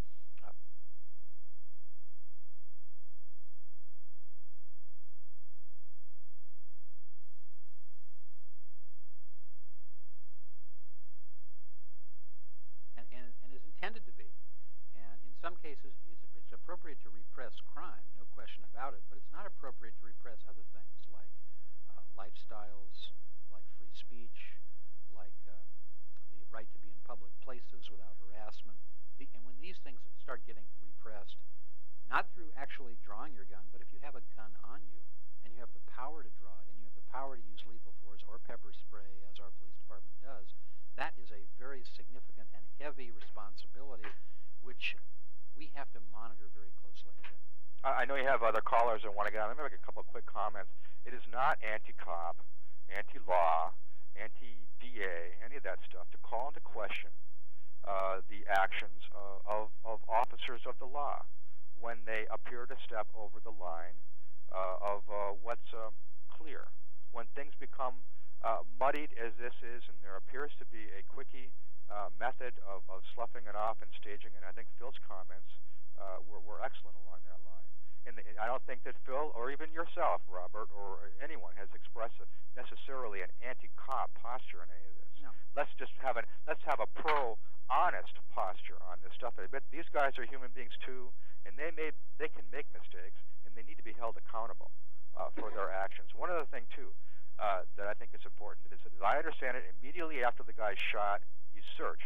And is intended to be. And in some cases, it's appropriate to repress crime, no question about it, but it's not appropriate to repress other things like lifestyles, like free speech, like the right to be in public places without harassment. And when these things start getting repressed, not through actually drawing your gun, but if you have a gun on you and you have the power to draw it and you have the power to use lethal force or pepper spray, as our police department does, that is a very significant and heavy responsibility, which we have to monitor very closely. I know you have other callers that want to get on. Let me make a couple of quick comments. It is not anti-cop, anti-law, anti-DA, any of that stuff to call into question the actions of officers of the law when they appear to step over the line of what's clear. When things become muddied as this is, and there appears to be a quickie method of sloughing it off and staging it. I think Phil's comments were excellent along that line. And I don't think that Phil, or even yourself, Robert, or anyone has expressed necessarily an anti-cop posture in any of this. No. Let's have a pro-honest posture on this stuff. But these guys are human beings too, and they can make mistakes, and they need to be held accountable for their actions. One other thing too that I think is important is that, as I understand it, immediately after the guy shot, he's searched.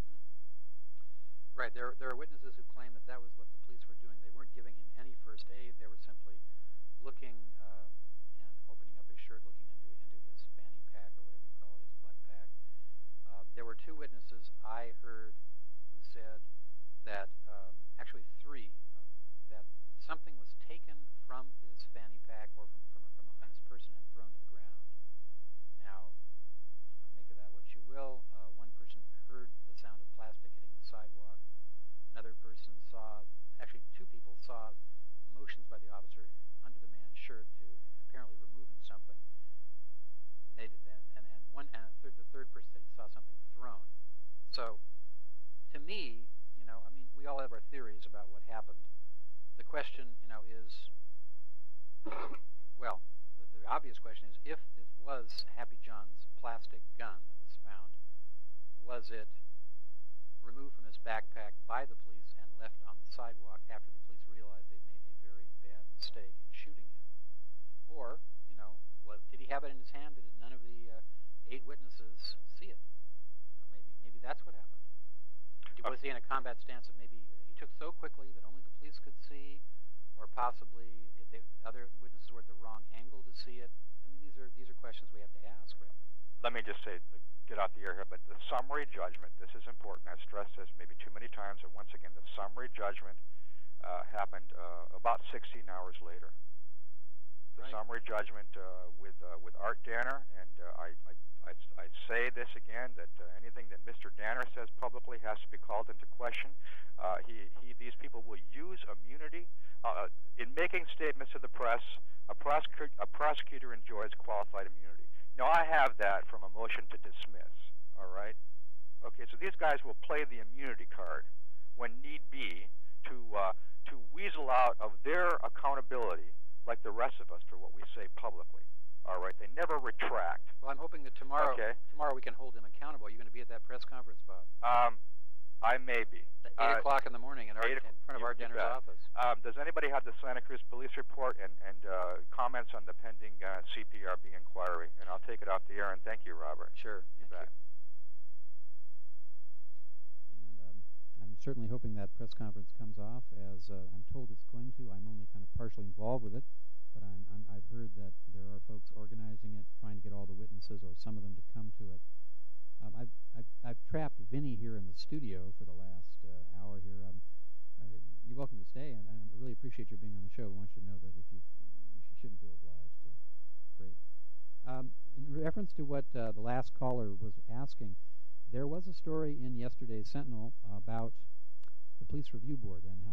Right. There are witnesses who claim that that was what the police were doing. They weren't giving him any first aid. They were simply looking and opening up his shirt, looking into his fanny pack or whatever you call it, his butt pack. There were two witnesses I heard who said that, actually three, that something was taken from his fanny pack or from on his person and thrown to the ground. Now, make of that what you will. One person heard the sound of plastic hitting the sidewalk. Another person actually two people saw motions by the officer under the man's shirt to apparently removing something. The third person said he saw something thrown. So, to me, we all have our theories about what happened. The question, is, well, the obvious question is, if it was Happy John's plastic gun that was found, was it removed from his backpack by the police and left on the sidewalk after the police realized they'd made a very bad mistake in shooting him? Or, did he have it in his hand? Did none of the 8 witnesses see it? Maybe that's what happened. Was he in a combat stance that maybe he took so quickly that only the police could see, or possibly other witnesses were at the wrong angle to see it? These are questions we have to ask, right? Let me just say, get out the air here, but the summary judgment, this is important. I've stressed this maybe too many times, and once again, the summary judgment happened about 16 hours later. The summary judgment with Art Danner, and I say this again, that anything that Mr. Danner says publicly has to be called into question. These people will use immunity in making statements to the press. A prosecutor enjoys qualified immunity. Now, I have that from a motion to dismiss, all right? Okay, so these guys will play the immunity card when need be to weasel out of their accountability like the rest of us for what we say publicly, all right? They never retract. Well, I'm hoping that tomorrow we can hold him accountable. Are you going to be at that press conference, Bob? I may be. At 8 o'clock in the morning in front of Art Danner's office. Does anybody have the Santa Cruz Police Report and comments on the pending CPRB inquiry? And I'll take it off the air, and thank you, Robert. Sure. You bet. And I'm certainly hoping that press conference comes off, as I'm told it's going to. I'm only kind of partially involved with it, but I've heard that there are folks organizing it, trying to get all the witnesses or some of them to come to it. I've trapped Vinny here in the studio for the last hour here. You're welcome to stay, and I really appreciate your being on the show. I want you to know that if you shouldn't feel obliged. Great. In reference to what the last caller was asking, there was a story in yesterday's Sentinel about the Police Review Board and how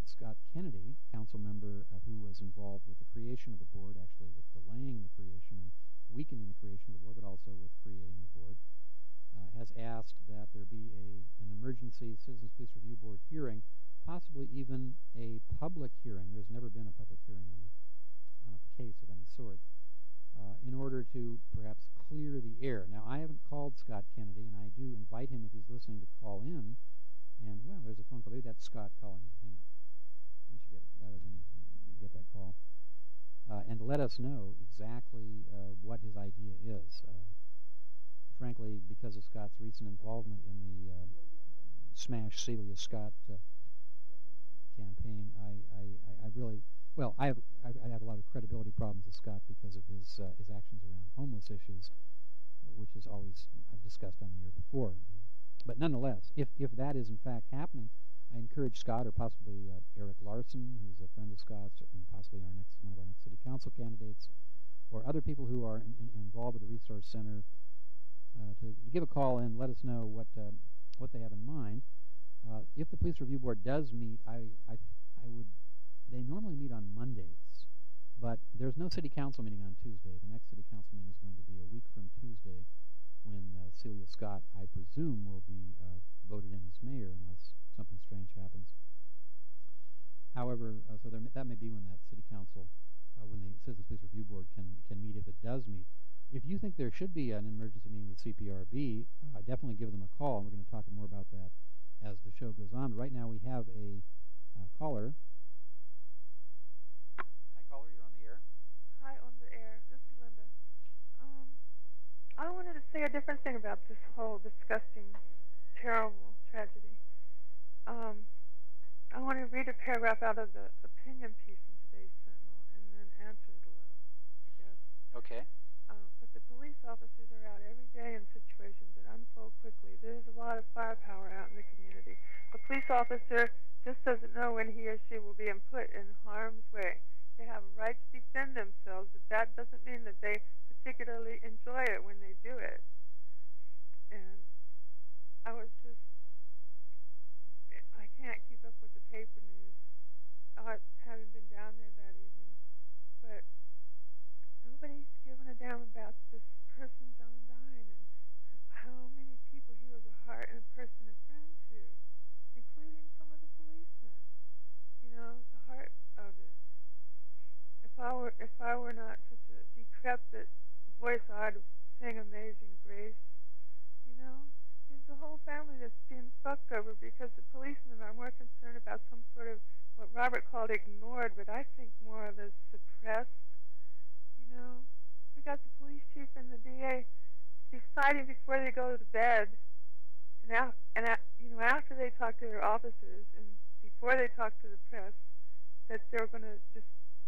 Scott Kennedy, council member who was involved with the creation of the board, actually with delaying the creation and weakening the creation of the board, but also with creating the board, has asked that there be an emergency Citizens Police Review Board hearing, possibly even a public hearing. There's never been a public hearing on a case of any sort, in order to perhaps clear the air. Now, I haven't called Scott Kennedy, and I do invite him, if he's listening, to call in. And, well, there's a phone call. Maybe that's Scott calling in. Hang on. Why don't you get it? You get that call. And let us know exactly what his idea is. Frankly, because of Scott's recent involvement in the Smash Celia Scott campaign, I really, well, I have a lot of credibility problems with Scott because of his actions around homeless issues, which is always I've discussed on the air before. But nonetheless, if that is in fact happening, I encourage Scott, or possibly Eric Larson, who's a friend of Scott's, and possibly one of our next city council candidates, or other people who are involved with the Resource Center, to give a call in, let us know what they have in mind. If the Police Review Board does meet, I would. They normally meet on Mondays, but there's no city council meeting on Tuesday. The next city council meeting is going to be a week from Tuesday, when Celia Scott, I presume, will be voted in as mayor, unless something strange happens. However, so that may be when that city council, when the Citizens Police Review Board can meet, if it does meet. If you think there should be an emergency meeting with CPRB, definitely give them a call, and we're going to talk more about that as the show goes on. Right now we have a caller. Hi, caller, you're on the air. Hi, on the air. This is Linda. I wanted to say a different thing about this whole disgusting, terrible tragedy. I want to read a paragraph out of the opinion piece in today's Sentinel and then answer it a little, I guess. Okay. But the police officers are out every day in situations that unfold quickly. There's a lot of firepower out in the community. A police officer just doesn't know when he or she will be put in harm's way. They have a right to defend themselves, but that doesn't mean that they particularly enjoy it when they do it. And I can't keep up with the paper news. I haven't been down there that evening, but nobody's given a damn about this person, John Dine, and how many people he was a heart and a person and friend to, including some of the policemen. You know, the heart of it. If I were not such a decrepit voice, I'd sing Amazing Grace. You know, there's a whole family that's being fucked over because the policemen are more concerned about some sort of what Robert called ignored, but I think more of as suppressed. You know, we got the police chief and the DA deciding before they go to bed, and after they talk to their officers and before they talk to the press, that they're going to just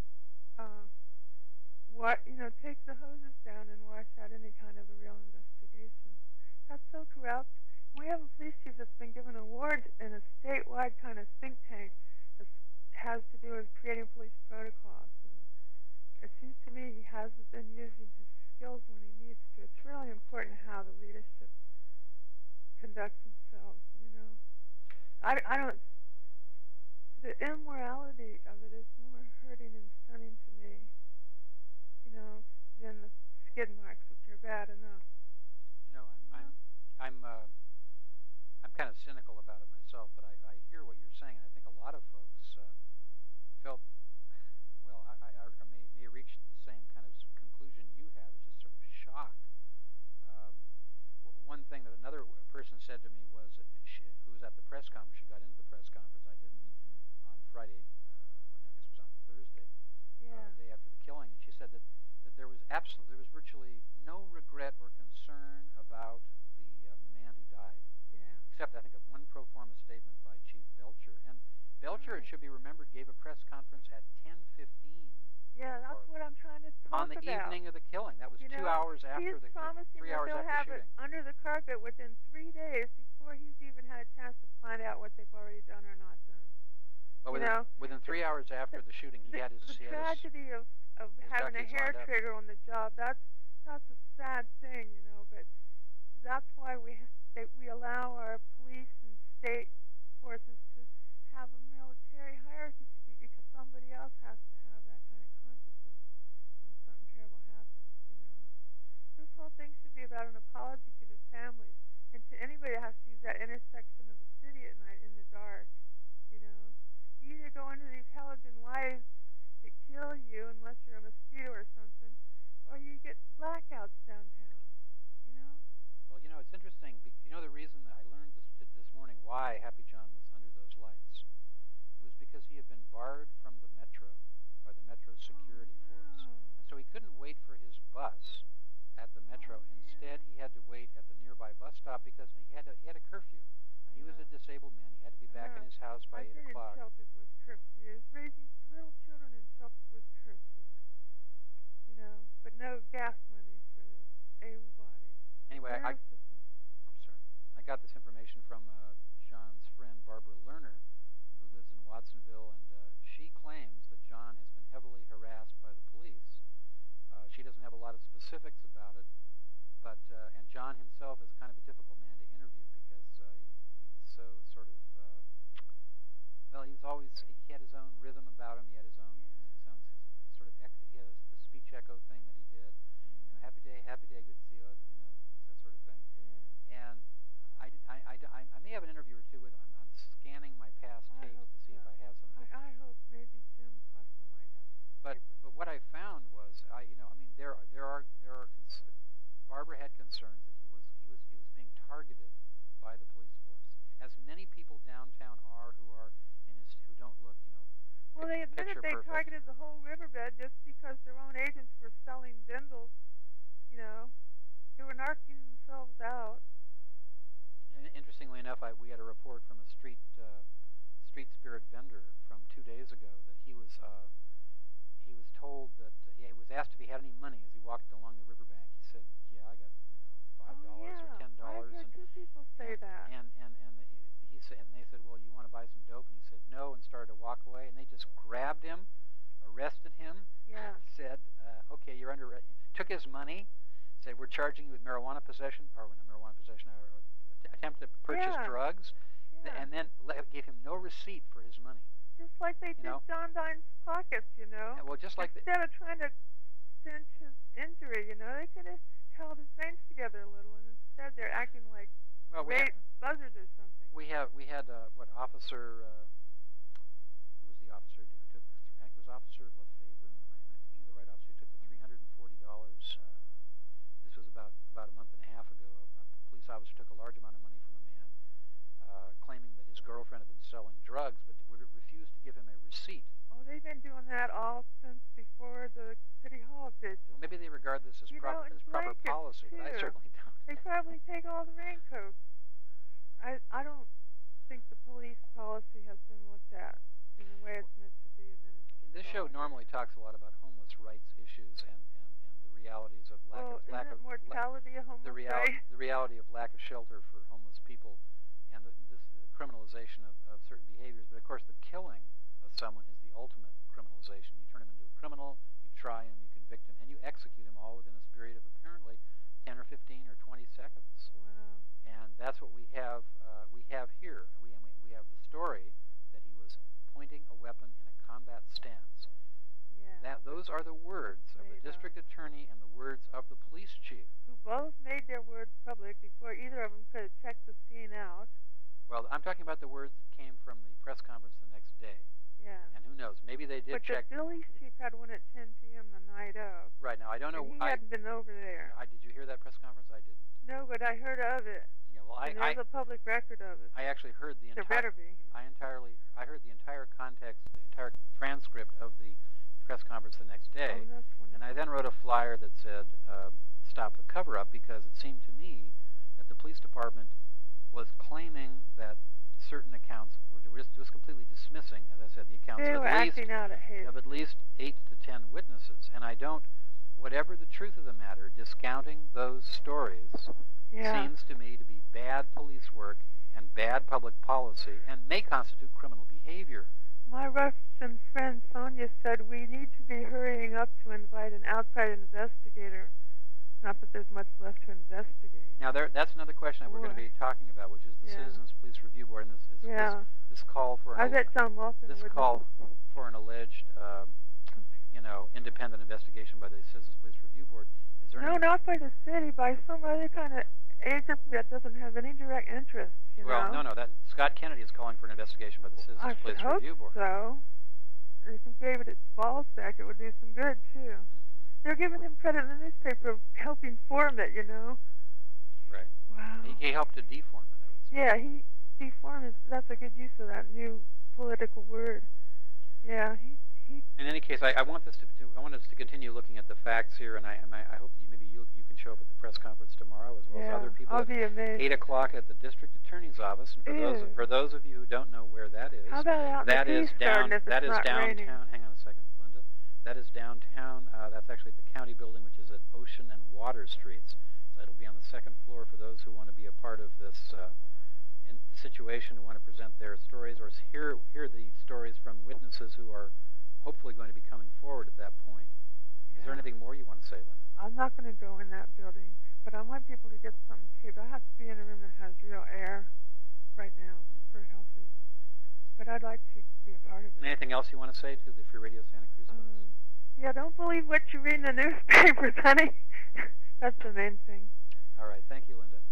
take the hoses down and wash out any kind of a real investigation. That's so corrupt. We have a police chief that's been given an award in a statewide kind of think tank that has to do with creating police protocols. And it seems to me he hasn't been using his skills when he needs to. It's really important how the leadership conducts themselves, you know. I don't... The immorality of it is more hurting and stunning to me, you know, than the skid marks, which are bad enough. You know, I'm kind of cynical about it myself, but I hear what you're saying, and I think a lot of folks felt, well, I may reach the same kind of conclusion you have. It's just sort of shock. One thing that another person said to me was, who was at the press conference, she got into the press conference, I didn't, on Friday, I guess it was on Thursday, day after the killing, and she said that there was virtually no regret or concern about the man who died, except I think of one pro forma statement by Chief Belcher. And Belcher, it should be remembered, gave a press conference at 10:15. Yeah, that's what I'm trying to talk about. On the evening of the killing. That was 2 hours after the 3 hours after have shooting. It under the carpet within 3 days before he's even had a chance to find out what they've already done or not done. Well, within 3 hours after the shooting, he had his... The tragedy of having a hair trigger on the job, that's a sad thing, you know, but that's why we allow our police and state forces to have a military hierarchy. else has to have that kind of consciousness when something terrible happens, you know. This whole thing should be about an apology to the families and to anybody that has to use that intersection of the city at night in the dark, you know. You either go into these halogen lights that kill you unless you're a mosquito or something, or you get blackouts downtown, you know. Well, you know, it's interesting. You know the reason that I learned this morning why Happy John was under those lights? It was because he had been barred from the metro by the metro security force. And so he couldn't wait for his bus at the metro. Instead, he had to wait at the nearby bus stop because he had a curfew. He was a disabled man. He had to be back in his house by 8 o'clock. I've been in shelters with curfews, raising little children in shelters with curfews, you know, but no gas money for the able bodies. Anyway, I'm sorry. I got this information from John's friend Barbara Lerner, who lives in Watsonville, and she claims that John has been heavily harassed by the police. She doesn't have a lot of specifics about it, but and John himself is kind of a difficult man to interview because he was so sort of well, he had his own rhythm about him. He had his own sort of he had the speech echo thing that he did. You know, happy day, good to see you. You know, that sort of thing. And I may have an interview or two with him. I'm scanning my past tapes to see if I have something. I hope maybe Jim Costner might have some. But what I found was, Barbara had concerns that he was being targeted by the police force, as many people downtown are who don't look, you know. Well, they admitted they targeted the whole riverbed just because their own agents were selling bindles, you know. They were narking themselves out. And interestingly enough, we had a report from a street spirit vendor from 2 days ago that he was told that he was asked if he had any money as he walked along the riverbank. He said, "Yeah, I got $5 or $10." I heard two people say that. And he said, and they said, "Well, you want to buy some dope?" And he said, "No," and started to walk away. And they just grabbed him, arrested him. Said, "Okay, you're under." Took his money. Said, "We're charging you with marijuana possession, or not marijuana possession, or attempt to purchase drugs," and then gave him no receipt for his money. Just like they did John Dine's pockets, you know. Yeah, well, just like instead of trying to cinch his injury, you know, they could have held his veins together a little, and instead they're acting like buzzards or something. We had what officer? Who was the officer who took? I think it was Officer Lefevre. Am I thinking of the right officer? Who took the $340? This was about a month and a half ago. A police officer took a large amount of money from a man, claiming that his girlfriend had been selling drugs, but refused to give him a receipt. Oh, they've been doing that all since before the City Hall vigil. Well, maybe they regard this as proper policy, but I certainly don't. They probably take all the raincoats. I don't think the police policy has been looked at in the way it's meant to be administered. This show normally talks a lot about homeless rights issues and the realities of lack of mortality of homeless rights? The reality of lack of shelter for homeless people, and the criminalization of certain behaviors. But of course, the killing of someone is the ultimate criminalization. You turn him into a criminal, you try him, you convict him, and you execute him all within a period of apparently 10 or 15 or 20 seconds. Wow. And that's what we have here. We have the story that he was pointing a weapon in a combat stance. Yeah. Those are the words of the district attorney and the words of the police chief, who both made their words public before either of them could have checked the scene out. Well, I'm talking about the words that came from the press conference the next day. Yeah. And who knows? Maybe they did check. But the police chief had one at 10 p.m. the night of. Right. Now, I don't know. He hadn't been over there. Did you hear that press conference? I didn't. No, but I heard of it. Yeah, well, there's a public record of it. I actually heard the entire. There better be. I heard the entire context, the entire transcript of the press conference the next day. Oh, that's wonderful. And I then wrote a flyer that said, "Stop the cover-up," because it seemed to me that the police department was claiming that certain accounts were just completely dismissing, as I said, the accounts of at least 8 to 10 witnesses. And I don't, whatever the truth of the matter, discounting those stories seems to me to be bad police work and bad public policy and may constitute criminal behavior. My Russian friend Sonia said we need to be hurrying up to invite an outside investigator. Not that there's much left to investigate. Now, that's another question that we're going to be talking about, which is the Citizens Police Review Board, and this call for I bet John Wilson this call for an alleged, independent investigation by the Citizens Police Review Board. Is there No, not by the city, by some other kind of agent that doesn't have any direct interest, Well, no, that Scott Kennedy is calling for an investigation by the Citizens Police Review Board. So. If he gave it its balls back, it would do some good, too. They're giving him credit in the newspaper of helping form it, Right. Wow. He helped to deform it, I would say. Yeah, he deformed. That's a good use of that new political word. Yeah, he. In any case, I want us to continue looking at the facts here, and I hope that maybe you can show up at the press conference tomorrow as well as other people. I'll be amazed. 8 o'clock at the District Attorney's Office, and for those of you who don't know where that is, how about out that in the is downtown. Raining? Hang on a second, Linda. That is downtown. That's actually at the county building, which is at Ocean and Water Streets. So it'll be on the second floor for those who want to be a part of this situation, who want to present their stories or hear the stories from witnesses who are hopefully going to be coming forward at that point. Is there anything more you want to say, Linda? I'm not going to go in that building, but I want people to get something too. But I have to be in a room that has real air right now for health reasons. But I'd like to be a part of it. Anything else you want to say to the Free Radio Santa Cruz folks? Yeah, don't believe what you read in the newspapers, honey. That's the main thing. All right. Thank you, Linda.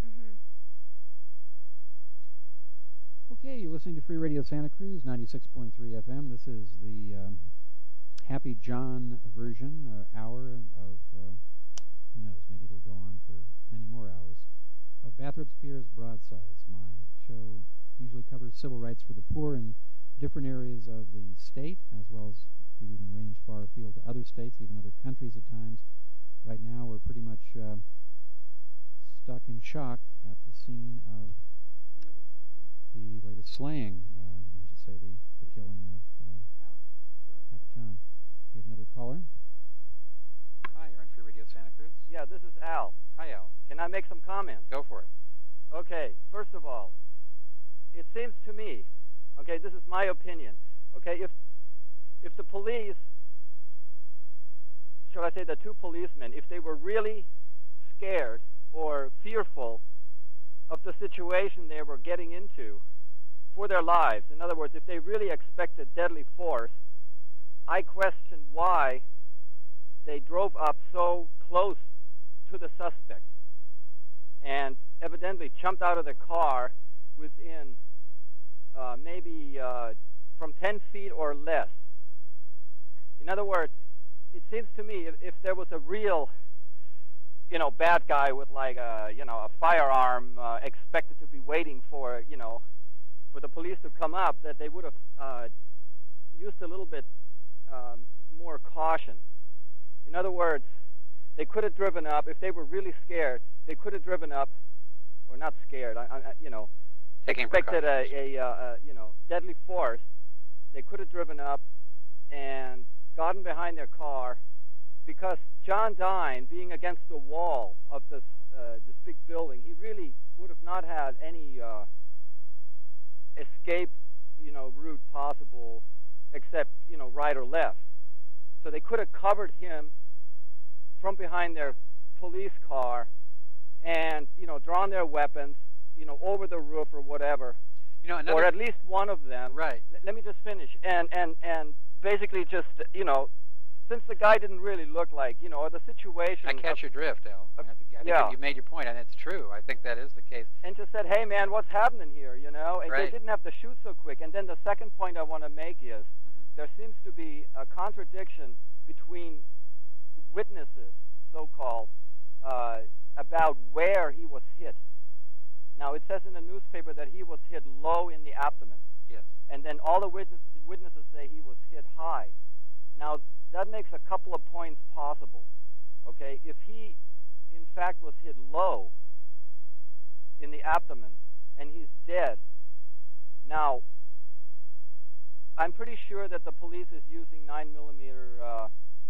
Okay, you're listening to Free Radio Santa Cruz, 96.3 FM. This is the Happy John version, hour of, who knows, maybe it'll go on for many more hours, of Bathrobes Pierre's Broadsides. My show usually covers civil rights for the poor in different areas of the state, as well as we even range far afield to other states, even other countries at times. Right now, we're pretty much stuck in shock at the scene of the latest slaying, I should say, the killing of Happy John. We have another caller. Hi, you're on Free Radio Santa Cruz. Yeah, this is Al. Hi, Al. Can I make some comments? Go for it. Okay, first of all, it seems to me, okay, this is my opinion, okay, if the police, shall I say the two policemen, if they were really scared or fearful of the situation they were getting into for their lives, in other words, if they really expected deadly force, I question why they drove up so close to the suspect and evidently jumped out of the car within maybe from 10 feet or less. In other words, it seems to me if there was a real bad guy with like a firearm expected to be waiting for for the police to come up, that they would have used a little bit more caution. In other words, they could have driven up if they were really scared. They could have driven up, or not scared. Expected a deadly force. They could have driven up and gotten behind their car, because John Dine, being against the wall of this big building, he really would have not had any escape, route possible, except right or left. So they could have covered him from behind their police car, and drawn their weapons, over the roof or whatever, or at least one of them. Right. Let me just finish, and basically just since the guy didn't really look like, the situation. I catch your drift, Al. I think you made your point, and it's true. I think that is the case. And just said, hey, man, what's happening here, And right. They didn't have to shoot so quick. And then the second point I want to make is there seems to be a contradiction between witnesses, so-called, about where he was hit. Now, it says in the newspaper that he was hit low in the abdomen. Yes. And then all the witnesses say he was hit high. Now, that makes a couple of points possible. Okay, if he, in fact, was hit low in the abdomen and he's dead, now, I'm pretty sure that the police is using 9mm,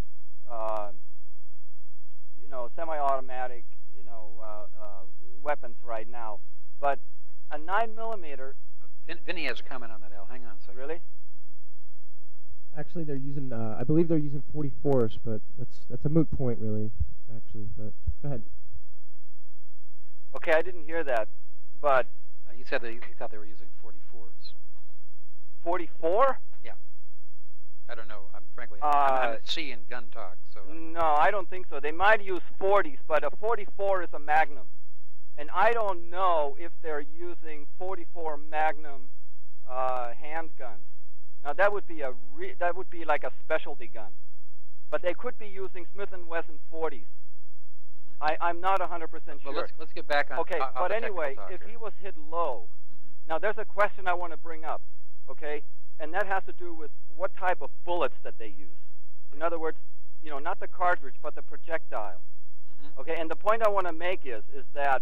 semi-automatic, weapons right now. But a 9mm. Vinny has a comment on that, Al. Hang on a second. Really? Actually, they're using. I believe they're using 44s, but that's a moot point, really. Actually, but go ahead. Okay, I didn't hear that, but he said that he thought they were using 44s. 44? Yeah. I don't know. Frankly, I'm at sea in gun talk. So no, I don't think so. They might use 40s, but a 44 is a Magnum. And I don't know if they're using 44 Magnum handguns. Now that would be like a specialty gun, but they could be using Smith & Wesson 40s. I'm not 100% sure. Well, let's get back on. Okay, but anyway, if he was hit low, now there's a question I want to bring up. Okay, and that has to do with what type of bullets that they use. In other words, not the cartridge, but the projectile. Okay, and the point I want to make is that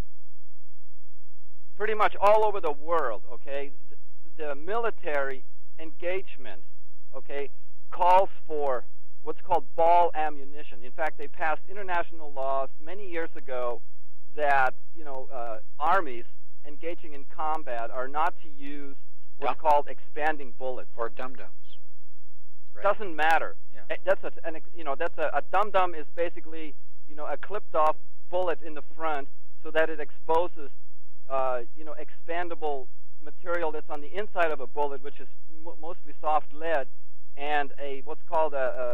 pretty much all over the world, okay, the military engagement, okay, calls for what's called ball ammunition. In fact, they passed international laws many years ago that, armies engaging in combat are not to use what's called expanding bullets. Or dum-dums. Right. Doesn't matter. Yeah. That's a dum-dum is basically, a clipped-off bullet in the front so that it exposes, expandable material that's on the inside of a bullet, which is mostly soft lead, and what's called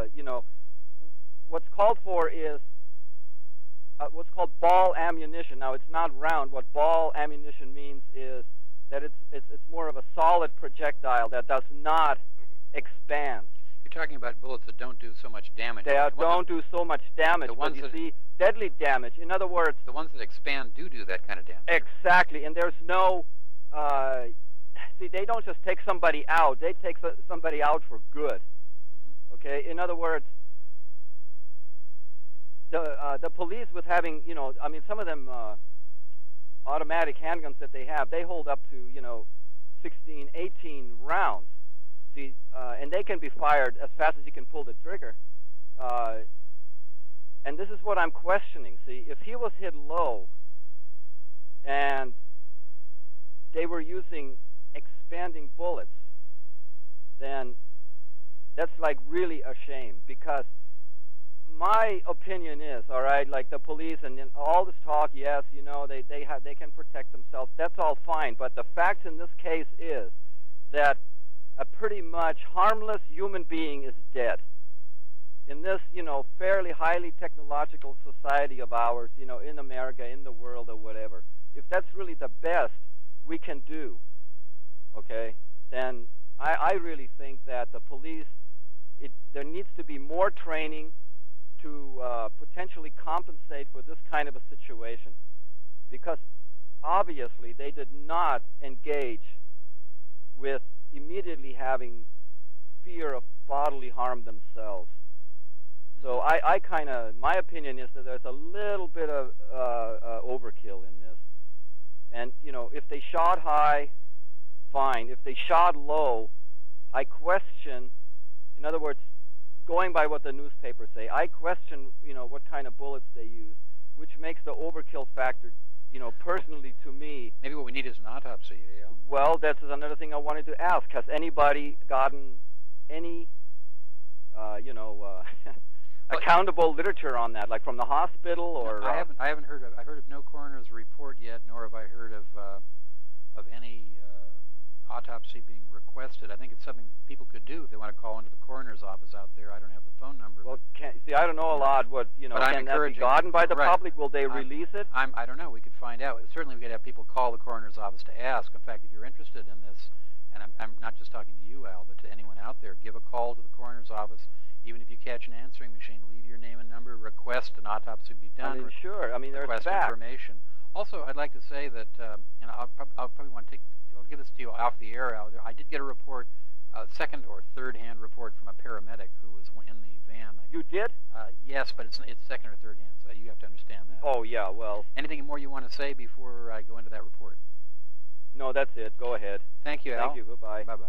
for is what's called ball ammunition. Now it's not round. What ball ammunition means is that it's more of a solid projectile that does not expand. You're talking about bullets that don't do so much damage. They don't do so much damage, but you see deadly damage. In other words, the ones that expand do that kind of damage. Exactly, and there's no. See, they don't just take somebody out; they take somebody out for good. Okay. In other words, the police with having, some of them automatic handguns that they have, they hold up to 16, 18 rounds. See, and they can be fired as fast as you can pull the trigger. And this is what I'm questioning. See, if he was hit low, and they were using expanding bullets, then that's like really a shame, because my opinion is, all right, like the police and all this talk, yes, they can protect themselves. That's all fine, but the fact in this case is that a pretty much harmless human being is dead. In this, fairly highly technological society of ours, in America, in the world, or whatever, if that's really the best we can do, okay, then I really think that the police, there needs to be more training to potentially compensate for this kind of a situation, because obviously they did not engage with immediately having fear of bodily harm themselves. So I kind of, my opinion is that there's a little bit of overkill in this. And, if they shot high, fine. If they shot low, I question, in other words, going by what the newspapers say, I question, what kind of bullets they use, which makes the overkill factor, personally to me. Maybe what we need is an autopsy. Well, that's another thing I wanted to ask. Has anybody gotten any, accountable literature on that, like from the hospital or? I haven't heard of. I've heard of no coroner's report yet, nor have I heard of any autopsy being requested. I think it's something that people could do if they want to call into the coroner's office out there. I don't have the phone number. Well, I don't know a lot. What can that be gotten by the public? Will they release it? I don't know. We could find out. Certainly, we could have people call the coroner's office to ask. In fact, if you're interested in this, and I'm not just talking to you, Al, but to anyone out there, give a call to the coroner's office. Even if you catch an answering machine, leave your name and number, request an autopsy be done. Sure. There's request information. Also, I'd like to say that, I'll probably want to I'll give this to you off the air. I did get a report, second or third hand report from a paramedic who was in the van. You did? Yes, but it's second or third hand, so you have to understand that. Oh yeah, well. Anything more you want to say before I go into that report? No, that's it. Go ahead. Thank you, Al. Thank you. Goodbye. Bye-bye.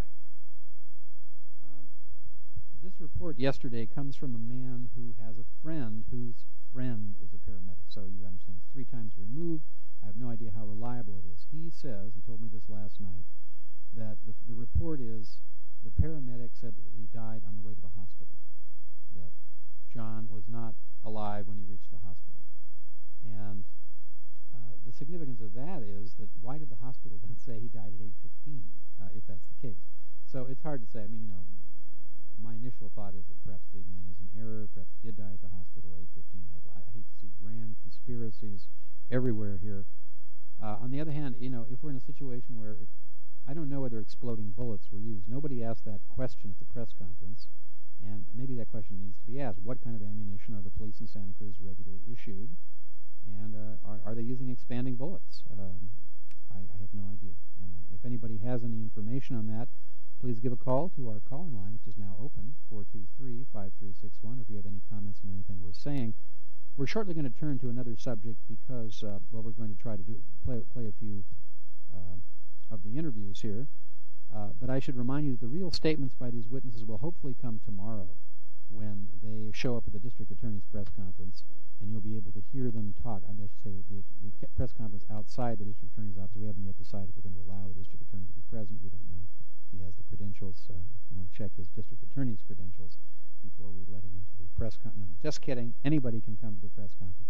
This report yesterday comes from a man who has a friend whose friend is a paramedic. So you understand it's 3 times removed. I have no idea how reliable it is. He says, he told me this last night, that the report is the paramedic said that he died on the way to the hospital, that John was not alive when he reached the hospital. And the significance of that is that why did the hospital then say he died at 8:15, if that's the case? So it's hard to say. my initial thought is that perhaps the man is in error, perhaps he did die at the hospital, age 15. I hate to see grand conspiracies everywhere here. On the other hand, if we're in a situation where I don't know whether exploding bullets were used. Nobody asked that question at the press conference, and maybe that question needs to be asked. What kind of ammunition are the police in Santa Cruz regularly issued, and are they using expanding bullets? I have no idea. And if anybody has any information on that, please give a call to our call-in line, which is now open, 423-5361, or if you have any comments on anything we're saying. We're shortly going to turn to another subject because, we're going to try to play a few of the interviews here. But I should remind you that the real statements by these witnesses will hopefully come tomorrow when they show up at the district attorney's press conference, and you'll be able to hear them talk. I should say the press conference outside the district attorney's office. We haven't yet decided if we're going to allow the district attorney to be present. We don't know if he has the credentials. We want to check his district attorney's credentials before we let him into the press conference. No, just kidding. Anybody can come to the press conference.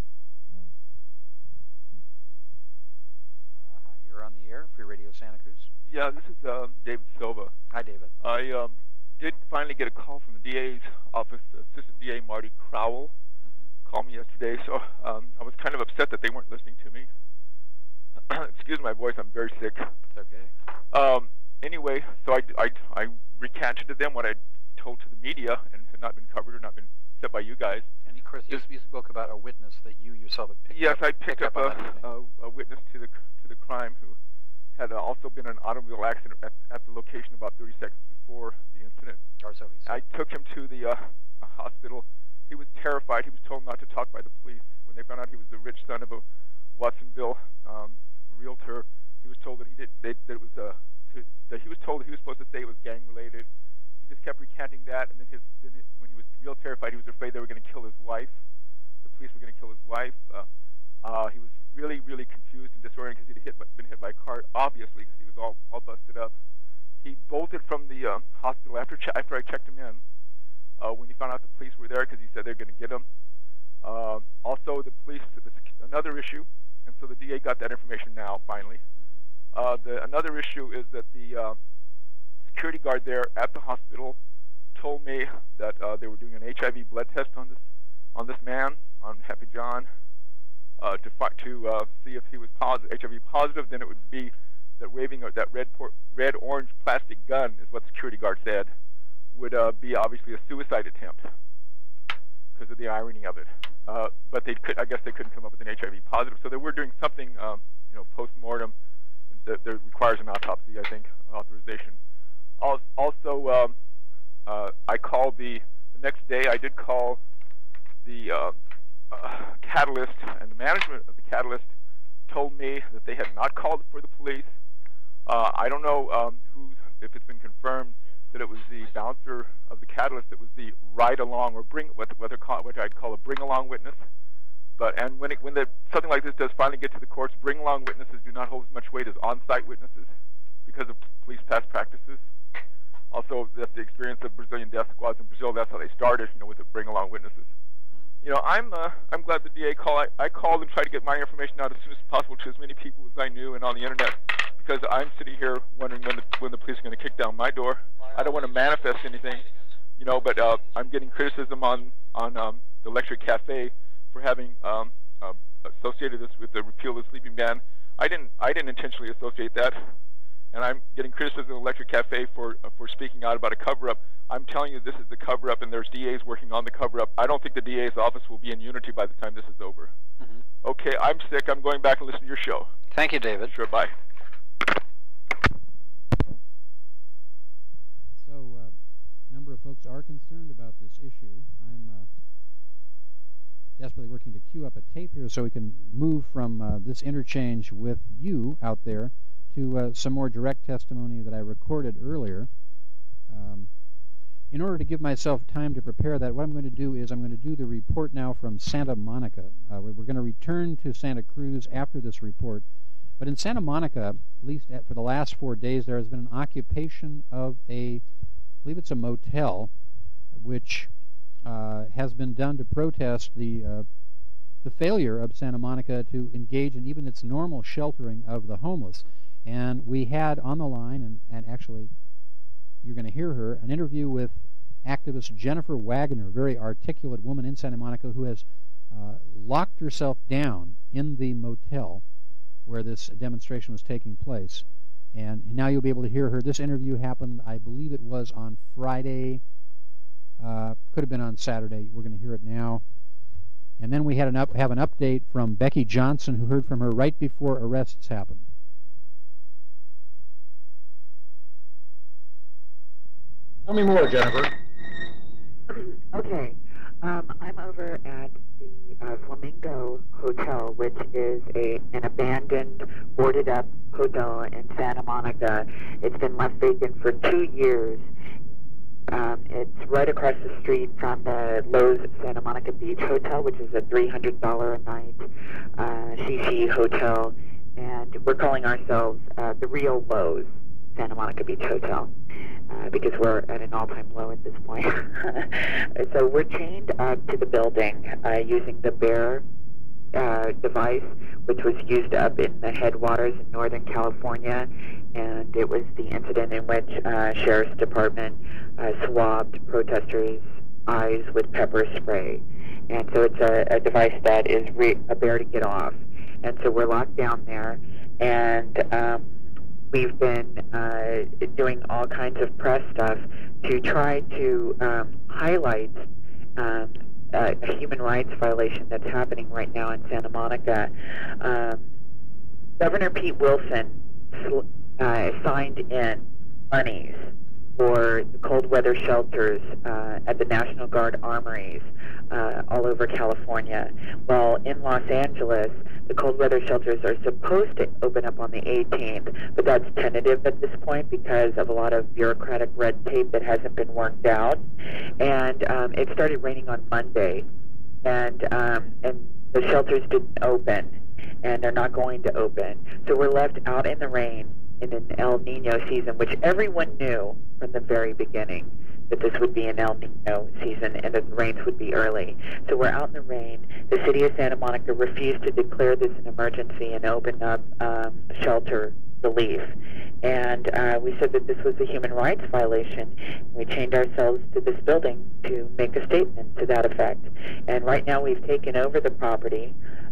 Hi, you're on the air, Free Radio Santa Cruz. Yeah, this is David Silva. Hi, David. I did finally get a call from the DA's office, Assistant DA Marty Crowell. Called me yesterday, so I was kind of upset that they weren't listening to me. Excuse my voice, I'm very sick. It's okay. Anyway, so I recanted to them what I told to the media and had not been covered or not been said by you guys. And of course, you spoke about a witness that you yourself had picked up. Yes, I picked up a witness to the crime who had also been in an automobile accident at the location about 30 seconds before the incident. Or so he said. I took him to the hospital. He was terrified. He was told not to talk by the police. When they found out he was the rich son of a Watsonville realtor, he was told that he was told that he was supposed to say it was gang related. He just kept recanting that, and then when he was real terrified, he was afraid they were going to kill his wife. The police were going to kill his wife. He was really, really confused and disoriented because he'd been hit by a car, obviously, because he was all busted up. He bolted from the hospital after I checked him in when he found out the police were there because he said they're going to get him. Also, the police, another issue, and so the DA got that information now, finally. Another issue is that the security guard there at the hospital told me that they were doing an HIV blood test on this man, on Happy John, to see if he was HIV positive. Then it would be that waving that red-orange plastic gun is what the security guard said would be obviously a suicide attempt because of the irony of it. But I guess they couldn't come up with an HIV positive, so they were doing something, post-mortem that requires an autopsy, I think, authorization. Also, I called the next day. I did call the Catalyst, and the management of the Catalyst told me that they had not called for the police. I don't know if it's been confirmed that it was the bouncer of the Catalyst that was the ride-along or what I'd call a bring-along witness. And when something like this does finally get to the courts, bring-along witnesses do not hold as much weight as on-site witnesses because of police past practices. Also, that's the experience of Brazilian death squads in Brazil. That's how they started, with the bring-along witnesses. I'm glad the DA called. I called and tried to get my information out as soon as possible to as many people as I knew and on the internet, because I'm sitting here wondering when the police are going to kick down my door. I don't want to manifest anything, but I'm getting criticism on the Electric Cafe for having associated this with the repeal of the sleeping ban. I didn't intentionally associate that, and I'm getting criticism of Electric Cafe for speaking out about a cover-up. I'm telling you, this is the cover-up, and there's DAs working on the cover-up. I don't think the DA's office will be in unity by the time this is over. Mm-hmm. Okay, I'm sick. I'm going back and listen to your show. Thank you, David. Sure, bye. So, a number of folks are concerned about this issue. I'm desperately working to queue up a tape here so we can move from this interchange with you out there to some more direct testimony that I recorded earlier. In order to give myself time to prepare that, what I'm going to do is I'm going to do the report now from Santa Monica. We're going to return to Santa Cruz after this report. But in Santa Monica, at least for the last 4 days, there has been an occupation of I believe it's a motel, which has been done to protest the failure of Santa Monica to engage in even its normal sheltering of the homeless. And we had on the line, and actually you're going to hear her, an interview with activist Jennifer Wagner, a very articulate woman in Santa Monica who has locked herself down in the motel where this demonstration was taking place. And now you'll be able to hear her. This interview happened, I believe it was on Friday. Could have been on Saturday. We're going to hear it now. And then we have an update from Becky Johnson, who heard from her right before arrests happened. Tell me more, Jennifer. Okay. I'm over at the Flamingo Hotel, which is an abandoned, boarded-up hotel in Santa Monica. It's been left vacant for 2 years. It's right across the street from the Lowe's Santa Monica Beach Hotel, which is a $300 a night CC hotel, and we're calling ourselves the real Lowe's Santa Monica Beach Hotel. Because we're at an all-time low at this point. So we're chained up to the building using the BEAR device, which was used up in the headwaters in Northern California, and it was the incident in which Sheriff's Department swabbed protesters' eyes with pepper spray. And so it's a device that is a BEAR to get off. And so we're locked down there, and we've been doing all kinds of press stuff to try to highlight a human rights violation that's happening right now in Santa Monica. Governor Pete Wilson signed in monies for the cold weather shelters at the National Guard armories all over California. Well, in Los Angeles, the cold weather shelters are supposed to open up on the 18th, but that's tentative at this point because of a lot of bureaucratic red tape that hasn't been worked out. And it started raining on Monday, and the shelters didn't open, and they're not going to open. So we're left out in the rain in an El Nino season, which everyone knew from the very beginning that this would be an El Nino season and that the rains would be early. So we're out in the rain. The city of Santa Monica refused to declare this an emergency and open up shelter relief. And we said that this was a human rights violation. We chained ourselves to this building to make a statement to that effect. And right now we've taken over the property.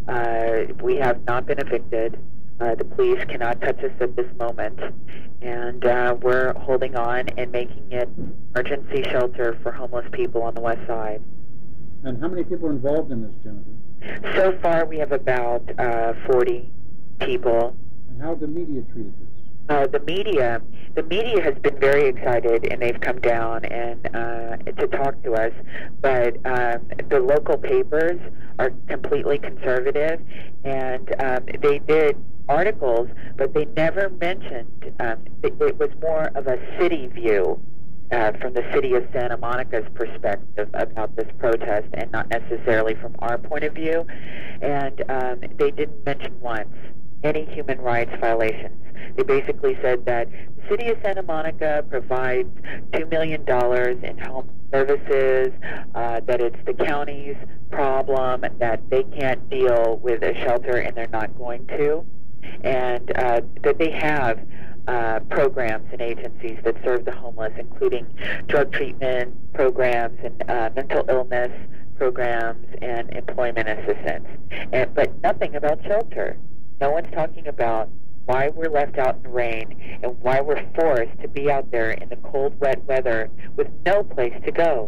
We have not been evicted. The police cannot touch us at this moment, and we're holding on and making it emergency shelter for homeless people on the west side. And how many people are involved in this, Jennifer? So far, we have about 40 people. And how have the media treated this? The media has been very excited, and they've come down and to talk to us. But the local papers are completely conservative, and they did articles, but they never mentioned. It was more of a city view from the city of Santa Monica's perspective about this protest, and not necessarily from our point of view. And they didn't mention once any human rights violations. They basically said that the city of Santa Monica provides $2 million in home services, that it's the county's problem, that they can't deal with a shelter and they're not going to, and that they have programs and agencies that serve the homeless, including drug treatment programs and mental illness programs and employment assistance, but nothing about shelter. No one's talking about why we're left out in the rain and why we're forced to be out there in the cold, wet weather with no place to go.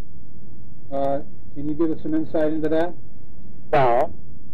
Can you give us some insight into that? Well,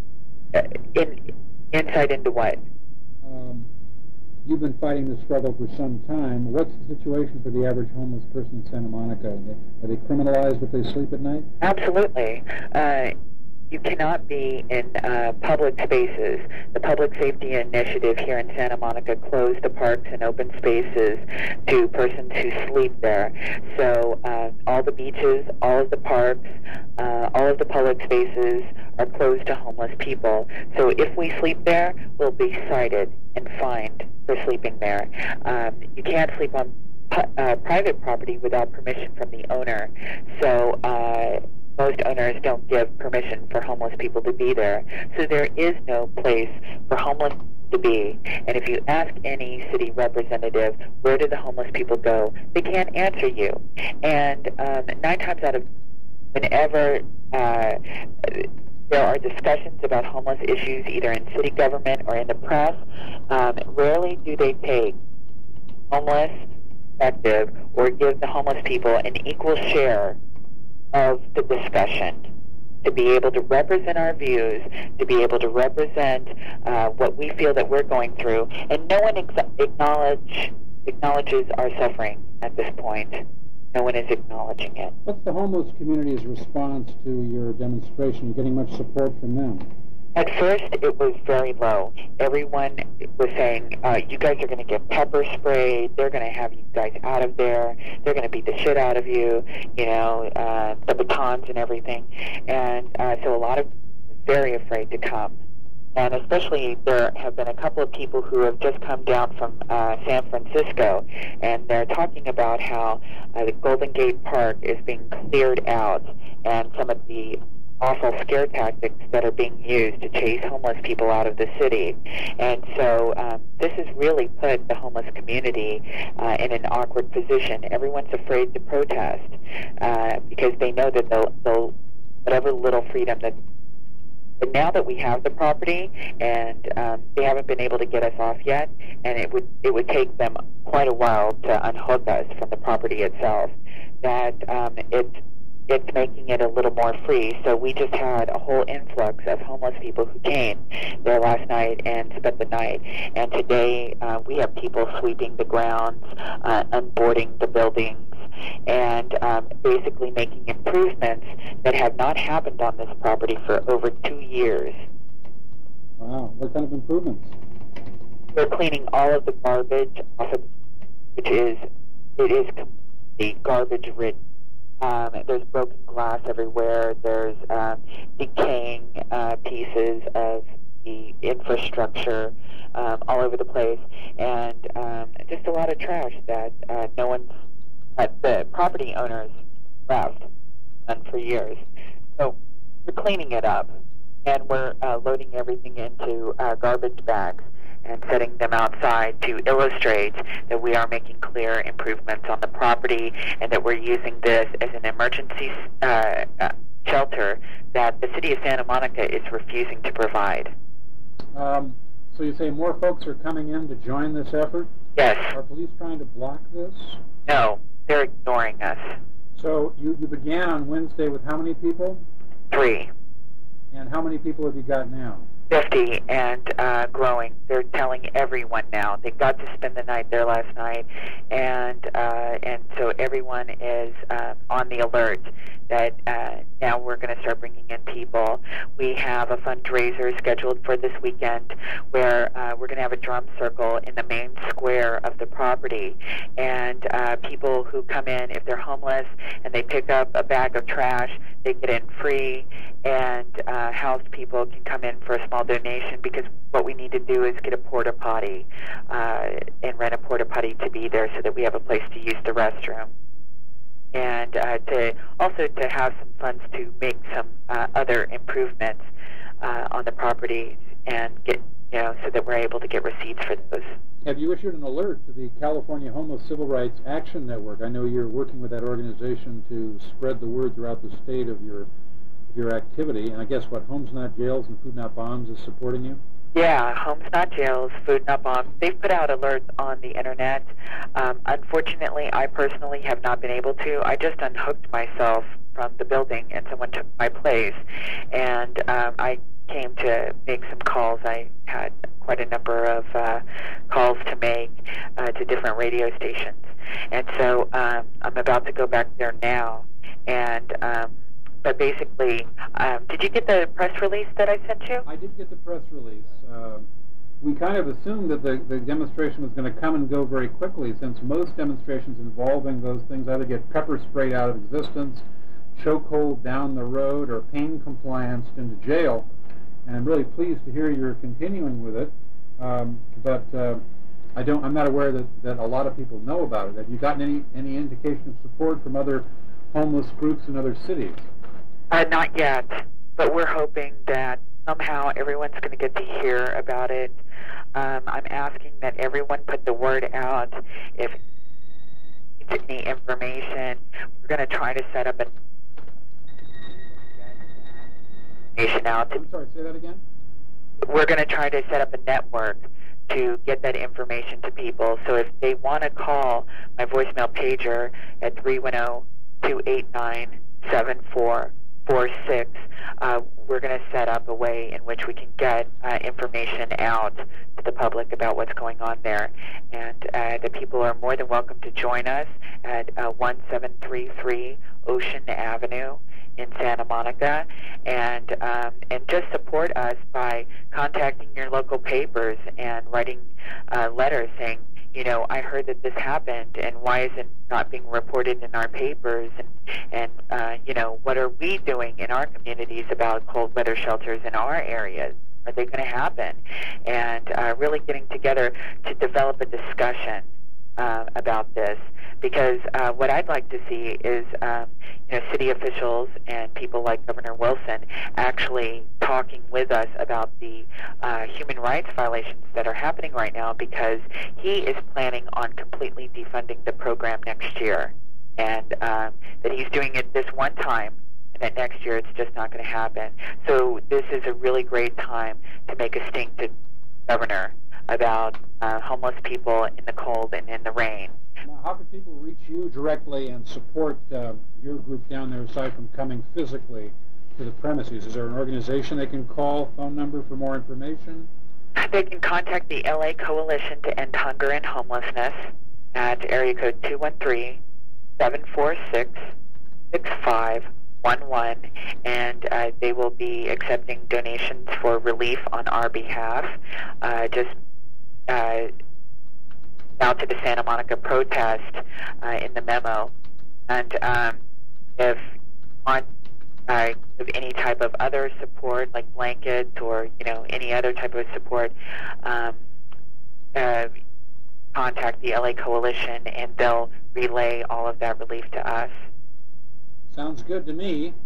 insight into what? You've been fighting this struggle for some time. What's the situation for the average homeless person in Santa Monica? Are they criminalized if they sleep at night? Absolutely. You cannot be in public spaces. The Public Safety Initiative here in Santa Monica closed the parks and open spaces to persons who sleep there. So all the beaches, all of the parks, all of the public spaces are closed to homeless people. So if we sleep there, we'll be cited and fined for sleeping there. You can't sleep on private property without permission from the owner. So most owners don't give permission for homeless people to be there. So there is no place for homeless to be. And if you ask any city representative, where do the homeless people go, they can't answer you. And 9 times out of whenever there are discussions about homeless issues, either in city government or in the press, rarely do they take homeless perspective or give the homeless people an equal share of the discussion, to be able to represent our views, to be able to represent what we feel that we're going through. And no one acknowledges our suffering at this point. No one is acknowledging it. What's the homeless community's response to your demonstration? You getting much support from them? At first, it was very low. Everyone was saying, you guys are going to get pepper sprayed. They're going to have you guys out of there. They're going to beat the shit out of you, you know, the batons and everything. And so a lot of very afraid to come. And especially there have been a couple of people who have just come down from San Francisco, and they're talking about how the Golden Gate Park is being cleared out, and some of the awful scare tactics that are being used to chase homeless people out of the city. And so this has really put the homeless community in an awkward position. Everyone's afraid to protest because they know that they'll whatever little freedom that. But now that we have the property, and they haven't been able to get us off yet, and it would take them quite a while to unhook us from the property itself, that it's making it a little more free. So we just had a whole influx of homeless people who came there last night and spent the night. And today we have people sweeping the grounds, unboarding the buildings, and basically making improvements that have not happened on this property for over 2 years. Wow, what kind of improvements? We're cleaning all of the garbage off of, it is completely garbage-ridden. There's broken glass everywhere. There's decaying pieces of the infrastructure all over the place, and just a lot of trash that the property owners left for years. So we're cleaning it up, and we're loading everything into garbage bags and setting them outside to illustrate that we are making clear improvements on the property, and that we're using this as an emergency shelter that the city of Santa Monica is refusing to provide. So you say more folks are coming in to join this effort? Yes. Are police trying to block this? No, they're ignoring us. So you began on Wednesday with how many people? 3. And how many people have you got now? 50 and growing. They're telling everyone now. They got to spend the night there last night, and so everyone is on the alert that now we're going to start bringing in people. We have a fundraiser scheduled for this weekend where we're going to have a drum circle in the main square of the property, and people who come in, if they're homeless and they pick up a bag of trash, they get in free, and housed people can come in for a small donation, because what we need to do is get a porta potty and rent a porta potty to be there so that we have a place to use the restroom, and to have some funds to make some other improvements on the property, and get so that we're able to get receipts for those. Have you issued an alert to the California Homeless Civil Rights Action Network? I know you're working with that organization to spread the word throughout the state of your activity, and I guess Homes Not Jails and Food Not Bombs is supporting you? Yeah, Homes Not Jails, Food Not Bombs. They've put out alerts on the internet. Unfortunately, I personally have not been able to. I just unhooked myself from the building, and someone took my place, and I came to make some calls. I had quite a number of calls to make to different radio stations, and so I'm about to go back there now, and but basically, did you get the press release that I sent you? I did get the press release. We kind of assumed that the demonstration was going to come and go very quickly, since most demonstrations involving those things either get pepper sprayed out of existence, chokehold down the road, or pain compliance into jail. And I'm really pleased to hear you're continuing with it, but I'm not aware that a lot of people know about it. Have you gotten any indication of support from other homeless groups in other cities? Not yet, but we're hoping that somehow everyone's going to get to hear about it. I'm asking that everyone put the word out. If any information, we're going to try to set up information out. I'm sorry, say that again? We're going to try to set up a network to get that information to people. So if they want to call my voicemail pager at 310-289-7446, we're going to set up a way in which we can get information out to the public about what's going on there. And the people are more than welcome to join us at 1733 Ocean Avenue in Santa Monica, and just support us by contacting your local papers and writing letters saying, you know, I heard that this happened, and why is it not being reported in our papers? And you know, what are we doing in our communities about cold weather shelters in our areas? Are they going to happen? And really getting together to develop a discussion about this, because what I'd like to see is you know, city officials and people like Governor Wilson actually talking with us about the human rights violations that are happening right now, because he is planning on completely defunding the program next year, and that he's doing it this one time, and that next year it's just not going to happen. So this is a really great time to make a stink to Governor about homeless people in the cold and in the rain. Now, how can people reach you directly and support your group down there aside from coming physically to the premises? Is there an organization they can call, phone number for more information? They can contact the LA Coalition to End Hunger and Homelessness at area code 213-746-6511, and they will be accepting donations for relief on our behalf. Just out to the Santa Monica protest in the memo, and if you want give any type of other support, like blankets or any other type of support, contact the LA Coalition, and they'll relay all of that relief to us. Sounds good to me.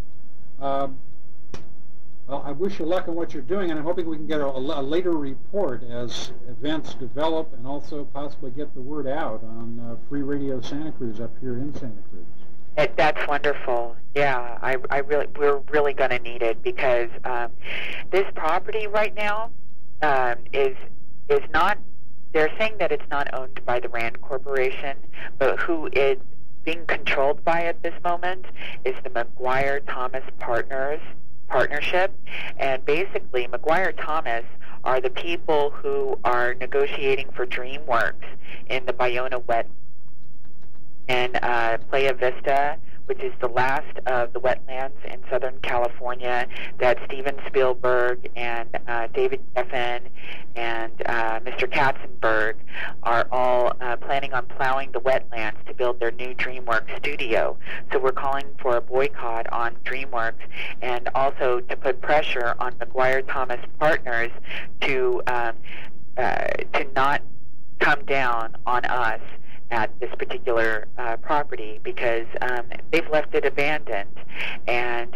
Well, I wish you luck in what you're doing, and I'm hoping we can get a later report as events develop, and also possibly get the word out on Free Radio Santa Cruz up here in Santa Cruz. That's wonderful. Yeah, we're really going to need it, because this property right now is not. They're saying that it's not owned by the Rand Corporation, but who is being controlled by at this moment is the McGuire Thomas Partnership, and basically McGuire Thomas are the people who are negotiating for DreamWorks in the Bayona wet in Playa Vista, which is the last of the wetlands in Southern California that Steven Spielberg and David Geffen and Mr. Katzenberg are all planning on plowing the wetlands to build their new DreamWorks studio. So we're calling for a boycott on DreamWorks, and also to put pressure on McGuire Thomas Partners to not come down on us at this particular property, because they've left it abandoned, and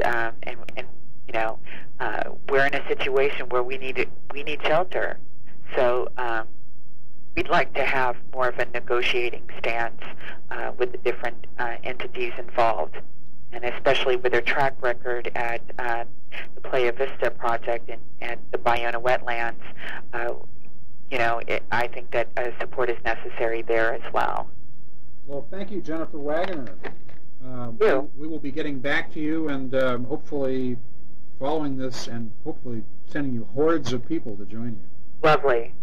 we're in a situation where we need shelter. So we'd like to have more of a negotiating stance with the different entities involved, and especially with their track record at the Playa Vista project and the Bayona wetlands. I think that support is necessary there as well. Well, thank you, Jennifer Wagoner. We will be getting back to you, and hopefully following this, and hopefully sending you hordes of people to join you. Lovely.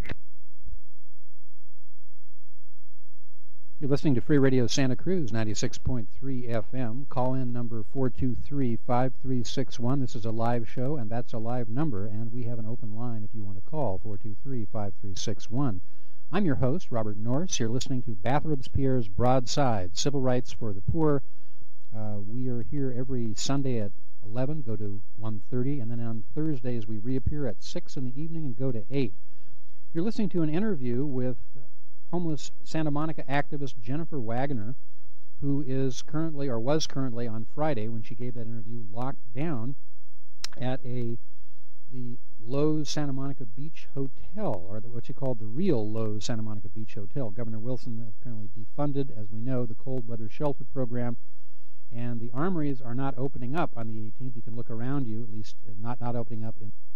You're listening to Free Radio Santa Cruz, 96.3 FM. Call-in number 423-5361. This is a live show, and that's a live number, and we have an open line if you want to call, 423-5361. I'm your host, Robert Norris. You're listening to Bathrobes Pierre's Broadside, Civil Rights for the Poor. We are here every Sunday at 11, go to 1:30, and then on Thursdays we reappear at 6 in the evening and go to 8. You're listening to an interview with homeless Santa Monica activist Jennifer Wagoner, who is currently, or was currently on Friday when she gave that interview, locked down at a the Lowe's Santa Monica Beach Hotel, or what you call the real Lowe's Santa Monica Beach Hotel. Governor Wilson apparently defunded, as we know, the cold weather shelter program, and the armories are not opening up on the 18th. You can look around you, at least not opening up in